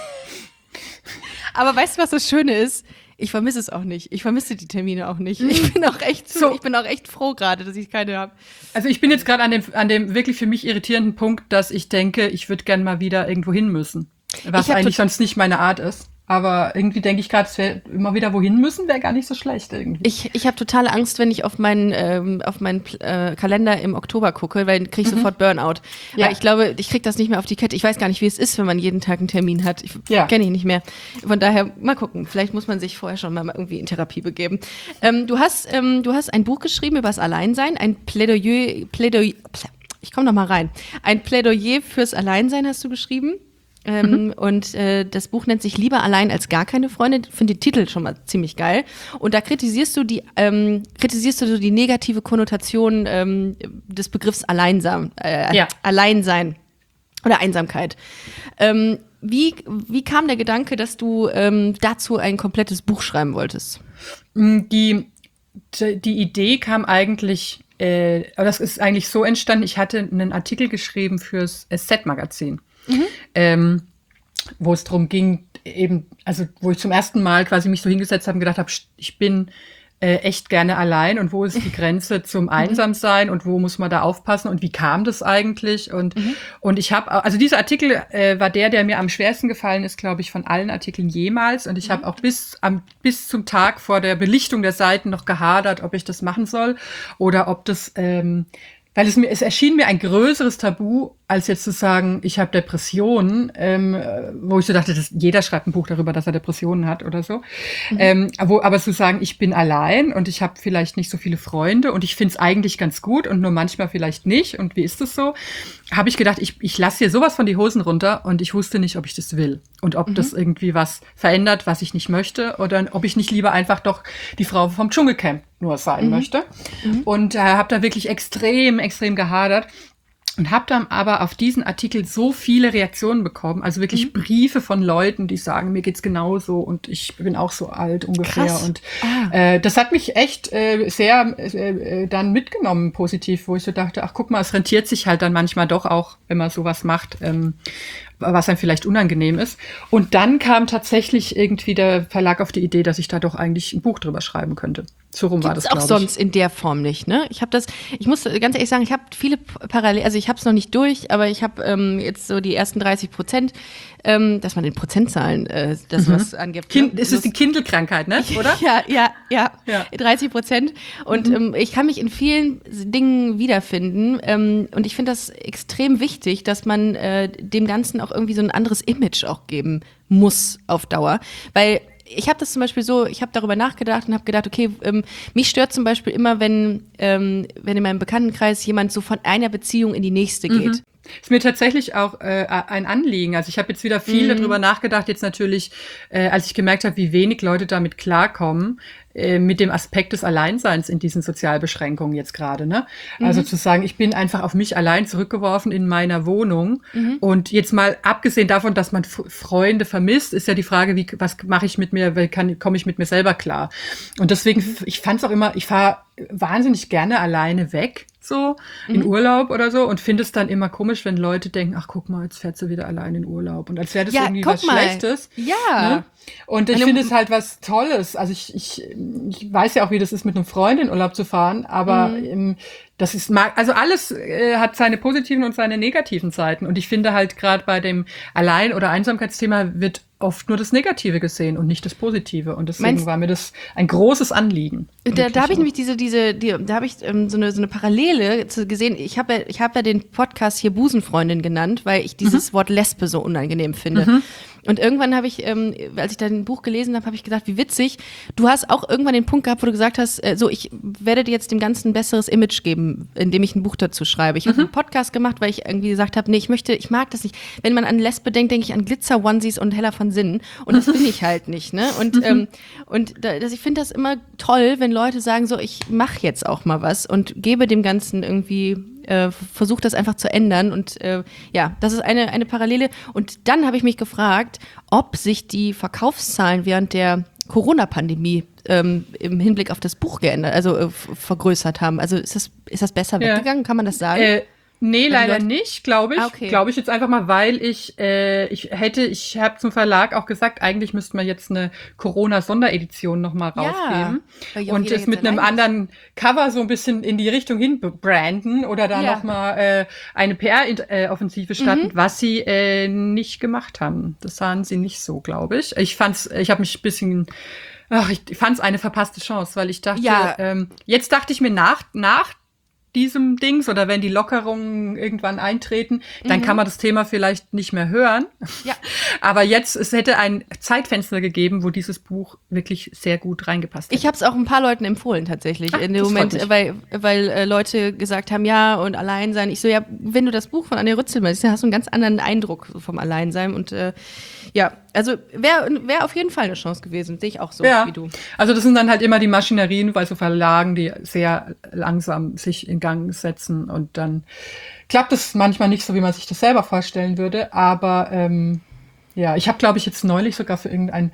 Aber weißt du, was das Schöne ist? Ich vermisse es auch nicht. Ich vermisse die Termine auch nicht. Ich bin auch echt froh gerade, dass ich keine habe. Also ich bin jetzt gerade an dem wirklich für mich irritierenden Punkt, dass ich denke, ich würde gern mal wieder irgendwo hin müssen. Was eigentlich sonst nicht meine Art ist. Aber irgendwie denke ich gerade, es wäre immer wieder wohin müssen, wäre gar nicht so schlecht irgendwie. Ich habe totale Angst, wenn ich auf meinen Kalender im Oktober gucke, weil dann kriege ich sofort Burnout. Ja. Weil ich glaube, ich kriege das nicht mehr auf die Kette. Ich weiß gar nicht, wie es ist, wenn man jeden Tag einen Termin hat. Kenne ich nicht mehr. Von daher, mal gucken. Vielleicht muss man sich vorher schon mal irgendwie in Therapie begeben. Du hast ein Buch geschrieben über das Alleinsein, ein Plädoyer, ich komme noch mal rein. Ein Plädoyer fürs Alleinsein hast du geschrieben. Und das Buch nennt sich Lieber allein als gar keine Freunde. Ich finde den Titel schon mal ziemlich geil. Und da kritisierst du die negative Konnotation des Begriffs Alleinsein oder Einsamkeit. Wie kam der Gedanke, dass du dazu ein komplettes Buch schreiben wolltest? Die Idee kam eigentlich, das ist eigentlich so entstanden, ich hatte einen Artikel geschrieben fürs SZ-Magazin. Wo es darum ging, eben, also wo ich zum ersten Mal quasi mich so hingesetzt habe und gedacht habe, ich bin echt gerne allein und wo ist die Grenze zum Einsamsein und wo muss man da aufpassen und wie kam das eigentlich? Und ich habe, also dieser Artikel war der mir am schwersten gefallen ist, glaube ich, von allen Artikeln jemals. Und ich habe auch bis zum Tag vor der Belichtung der Seiten noch gehadert, ob ich das machen soll oder ob das, weil es erschien mir ein größeres Tabu, als jetzt zu sagen, ich habe Depressionen, wo ich so dachte, jeder schreibt ein Buch darüber, dass er Depressionen hat oder so. Aber zu sagen, ich bin allein und ich habe vielleicht nicht so viele Freunde und ich finde es eigentlich ganz gut und nur manchmal vielleicht nicht. Und wie ist es so? Habe ich gedacht, ich lasse hier sowas von die Hosen runter und ich wusste nicht, ob ich das will und ob das irgendwie was verändert, was ich nicht möchte oder ob ich nicht lieber einfach doch die Frau vom Dschungelcamp nur sein möchte. Und habe da wirklich extrem gehadert. Und habe dann aber auf diesen Artikel so viele Reaktionen bekommen, also wirklich Briefe von Leuten, die sagen, mir geht's genauso und ich bin auch so alt ungefähr. Krass. Und das hat mich echt sehr dann mitgenommen positiv, wo ich so dachte, ach guck mal, es rentiert sich halt dann manchmal doch auch, wenn man sowas macht, was einem vielleicht unangenehm ist. Und dann kam tatsächlich irgendwie der Verlag auf die Idee, dass ich da doch eigentlich ein Buch drüber schreiben könnte. So rum war das, glaube ich. Auch sonst in der Form nicht, ne? Ich muss ganz ehrlich sagen, ich habe viele parallel, also ich habe es noch nicht durch, aber ich habe jetzt so die ersten 30%, dass man in Prozentzahlen das was angibt. Das ist die Kindle-Krankheit, ne? Oder? Ja. 30%. Und ich kann mich in vielen Dingen wiederfinden. Und ich finde das extrem wichtig, dass man dem Ganzen auch irgendwie so ein anderes Image auch geben muss auf Dauer. Weil ich habe das zum Beispiel so, ich habe darüber nachgedacht und habe gedacht, okay, mich stört zum Beispiel immer, wenn in meinem Bekanntenkreis jemand so von einer Beziehung in die nächste geht. Ist mir tatsächlich auch ein Anliegen. Also ich habe jetzt wieder viel darüber nachgedacht, jetzt natürlich, als ich gemerkt habe, wie wenig Leute damit klarkommen, mit dem Aspekt des Alleinseins in diesen Sozialbeschränkungen jetzt gerade, ne? Also zu sagen, ich bin einfach auf mich allein zurückgeworfen in meiner Wohnung. Und jetzt mal abgesehen davon, dass man Freunde vermisst, ist ja die Frage, was mache ich mit mir, komme ich mit mir selber klar? Und deswegen, ich fand es auch immer, ich fahre wahnsinnig gerne alleine weg, so in Urlaub oder so und finde es dann immer komisch, wenn Leute denken, ach guck mal, jetzt fährt sie wieder allein in Urlaub und als wäre das irgendwie was Schlechtes. Ja. Ne? Und ich finde es halt was Tolles. Also ich weiß ja auch, wie das ist, mit einem Freund in Urlaub zu fahren, aber das ist, also alles hat seine positiven und seine negativen Seiten. Und ich finde halt gerade bei dem Allein- oder Einsamkeitsthema wird oft nur das Negative gesehen und nicht das Positive. Und deswegen war mir das ein großes Anliegen. Da habe ich nämlich da habe ich so eine Parallele gesehen. Ich habe ja den Podcast hier Busenfreundin genannt, weil ich dieses Wort Lesbe so unangenehm finde. Und irgendwann habe ich, als ich dein Buch gelesen habe, habe ich gedacht, wie witzig. Du hast auch irgendwann den Punkt gehabt, wo du gesagt hast, so, ich werde dir jetzt dem Ganzen ein besseres Image geben, indem ich ein Buch dazu schreibe. Ich habe einen Podcast gemacht, weil ich irgendwie gesagt habe, nee, ich mag das nicht. Wenn man an Lesbe denkt, denke ich an Glitzer-Onesies und Hella von Sinnen. Und das bin ich halt nicht, ne? Ich finde das immer toll, wenn Leute sagen, so, ich mache jetzt auch mal was und gebe dem Ganzen irgendwie versuche das einfach zu ändern und das ist eine Parallele. Und dann habe ich mich gefragt, ob sich die Verkaufszahlen während der Corona-Pandemie im Hinblick auf das Buch geändert, also vergrößert haben. Also ist das besser weggegangen? Kann man das sagen? Nee, leider nicht, glaube ich. Okay. Glaube ich jetzt einfach mal, weil ich habe zum Verlag auch gesagt, eigentlich müsste man jetzt eine Corona-Sonderedition nochmal rausgeben. Und es mit einem anderen Cover so ein bisschen in die Richtung hin branden oder da nochmal eine PR-Offensive starten, was sie nicht gemacht haben. Das sahen sie nicht so, glaube ich. Ich habe mich ein bisschen... ich fand es eine verpasste Chance, weil ich dachte, jetzt dachte ich mir nach diesem Dings oder wenn die Lockerungen irgendwann eintreten, dann kann man das Thema vielleicht nicht mehr hören. Ja. Aber jetzt, es hätte ein Zeitfenster gegeben, wo dieses Buch wirklich sehr gut reingepasst hätte. Ich habe es auch ein paar Leuten empfohlen tatsächlich in dem Moment, weil Leute gesagt haben, ja und Alleinsein. Ich so, ja, wenn du das Buch von Anja Rützel liest, hast du einen ganz anderen Eindruck vom Alleinsein und also wäre auf jeden Fall eine Chance gewesen, sehe ich auch so wie du. Also das sind dann halt immer die Maschinerien bei so Verlagen, die sehr langsam sich in Gang setzen und dann klappt es manchmal nicht so, wie man sich das selber vorstellen würde, aber ich habe, glaube ich, jetzt neulich sogar für irgendein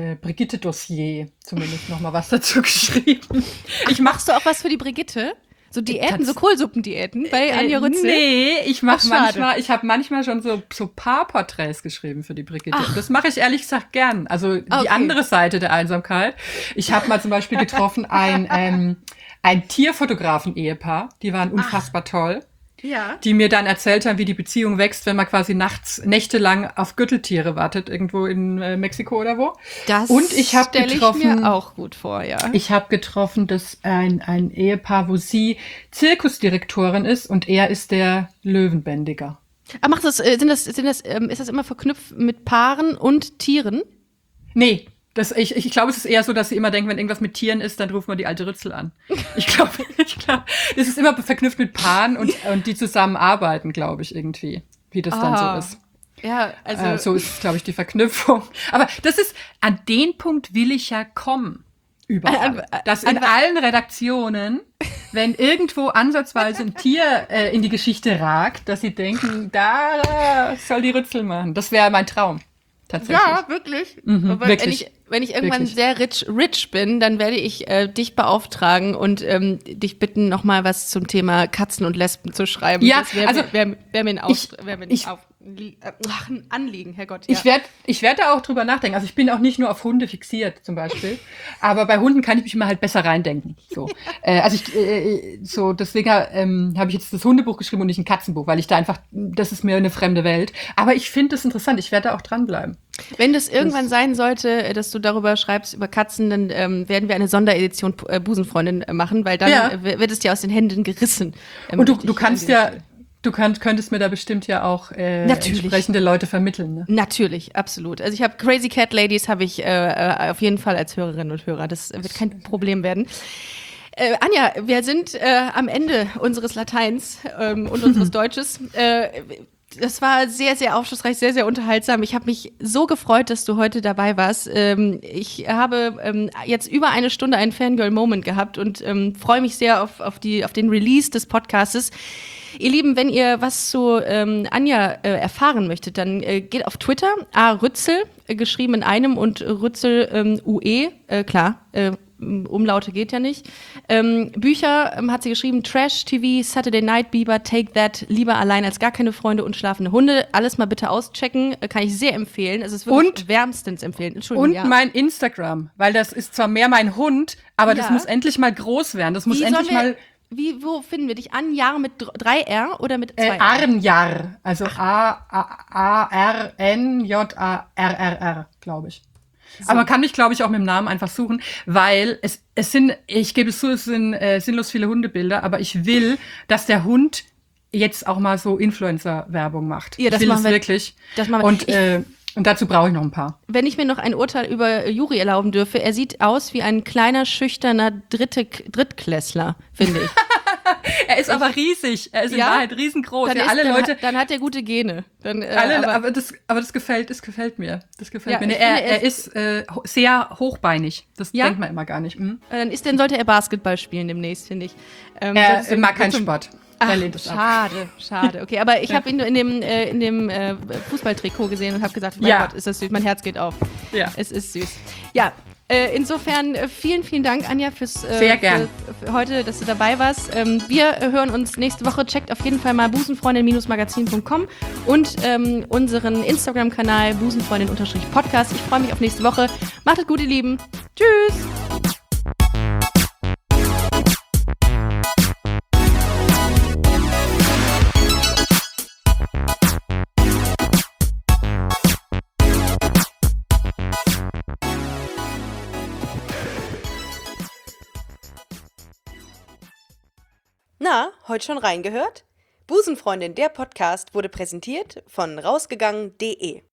Brigitte-Dossier zumindest noch mal was dazu geschrieben. Machst du auch was für die Brigitte? So Diäten, so Kohlsuppendiäten bei Anja Rützel? Nee, ich schade. habe manchmal schon so Paarporträts geschrieben für die Brigitte. Das mache ich ehrlich gesagt gern. Also die Okay. andere Seite der Einsamkeit. Ich habe mal zum Beispiel getroffen ein Tierfotografen-Ehepaar. Die waren unfassbar toll. Ja. Die mir dann erzählt haben, wie die Beziehung wächst, wenn man quasi nächtelang auf Gürteltiere wartet, irgendwo in Mexiko oder wo. Das Und ich habe stelle ich getroffen, mir auch gut vor, ja. ich habe getroffen, dass ein Ehepaar, wo sie Zirkusdirektorin ist und er ist der Löwenbändiger. Aber macht das, ist das immer verknüpft mit Paaren und Tieren? Nee. Ich glaube, es ist eher so, dass sie immer denken, wenn irgendwas mit Tieren ist, dann rufen wir die alte Rützel an. Ich glaube, das ist immer verknüpft mit Paaren und die zusammenarbeiten, glaube ich, irgendwie, wie das dann so ist. Ja, also So ist, glaube ich, die Verknüpfung. Aber das ist, an den Punkt will ich ja kommen. Überall. Dass in allen Redaktionen, wenn irgendwo ansatzweise ein Tier in die Geschichte ragt, dass sie denken, da soll die Rützel machen. Das wäre mein Traum. Tatsächlich. ja, wirklich. Aber wirklich. Wenn ich irgendwann Wirklich. sehr rich bin, dann werde ich dich beauftragen und dich bitten, noch mal was zum Thema Katzen und Lesben zu schreiben. Ja, das wäre also wär mir ich- ein Anliegen, Herrgott. Ja. Ich werd da auch drüber nachdenken. Also ich bin auch nicht nur auf Hunde fixiert, zum Beispiel. Aber bei Hunden kann ich mich immer halt besser reindenken. So. Deswegen habe ich jetzt das Hundebuch geschrieben und nicht ein Katzenbuch, weil ich da einfach, das ist mir eine fremde Welt. Aber ich finde das interessant. Ich werde da auch dranbleiben. Wenn das irgendwann sein sollte, dass du darüber schreibst, über Katzen, dann werden wir eine Sonderedition Busenfreundin machen, weil dann Ja. wird es dir aus den Händen gerissen. Und Möchte du ich kannst an dieser ja, Stelle. könntest mir da bestimmt ja auch Natürlich. entsprechende Leute vermitteln. Ne? Natürlich, absolut. Also ich habe Crazy Cat Ladies habe ich auf jeden Fall als Hörerinnen und Hörer. Das wird kein Problem werden. Anja, wir sind am Ende unseres Lateins und unseres Deutsches. Das war sehr, sehr aufschlussreich, sehr, sehr unterhaltsam. Ich habe mich so gefreut, dass du heute dabei warst. Ich habe jetzt über eine Stunde einen Fangirl-Moment gehabt und freue mich sehr auf den Release des Podcastes. Ihr Lieben, wenn ihr was zu Anja erfahren möchtet, dann geht auf Twitter, Rützel, geschrieben in einem und Rützel UE, klar, Umlaute geht ja nicht. Bücher hat sie geschrieben, Trash TV, Saturday Night Bieber, Take That, Lieber allein als gar keine Freunde und schlafende Hunde. Alles mal bitte auschecken, kann ich sehr empfehlen. Es ist wirklich wärmstens empfehlen. Entschuldigung, Und ja. mein Instagram, weil das ist zwar mehr mein Hund, aber das Ja. muss endlich mal groß werden. Das muss endlich mal Wo finden wir dich? Anjar mit 3R oder mit 2R? Arnjar, also ARNJARRR, glaube ich. Aber man kann mich, glaube ich, auch mit dem Namen einfach suchen, weil es sind, ich gebe es zu, es sind sinnlos viele Hundebilder, aber ich will, dass der Hund jetzt auch mal so Influencer-Werbung macht. Ja, das ich will machen es wir- wirklich. das machen wir. Und dazu brauche ich noch ein paar. Wenn ich mir noch ein Urteil über Juri erlauben dürfe, er sieht aus wie ein kleiner, schüchterner Drittklässler, finde ich. Er ist aber riesig. Er ist in Ja? Wahrheit riesengroß. Ja, alle Leute, Dann hat er gute Gene. Dann, aber das gefällt mir. Das gefällt Ja, mir. Nee, ich finde, er ist sehr hochbeinig. Das Ja? denkt man immer gar nicht. Hm? dann sollte er Basketball spielen demnächst, finde ich. Er mag keinen Sport. Ach, Er lehnt es ab. schade. Okay, aber ich habe ihn nur in dem Fußballtrikot gesehen und habe gesagt, mein Ja. Gott, ist das süß. Mein Herz geht auf. Ja. Es ist süß. Ja, insofern vielen, vielen Dank, Anja, Sehr gern. für heute, dass du dabei warst. Wir hören uns nächste Woche. Checkt auf jeden Fall mal busenfreundin-magazin.com und unseren Instagram-Kanal busenfreundin-podcast. Ich freue mich auf nächste Woche. Macht es gut, ihr Lieben. Tschüss. Na, heute schon reingehört? Busenfreundin, der Podcast wurde präsentiert von rausgegangen.de.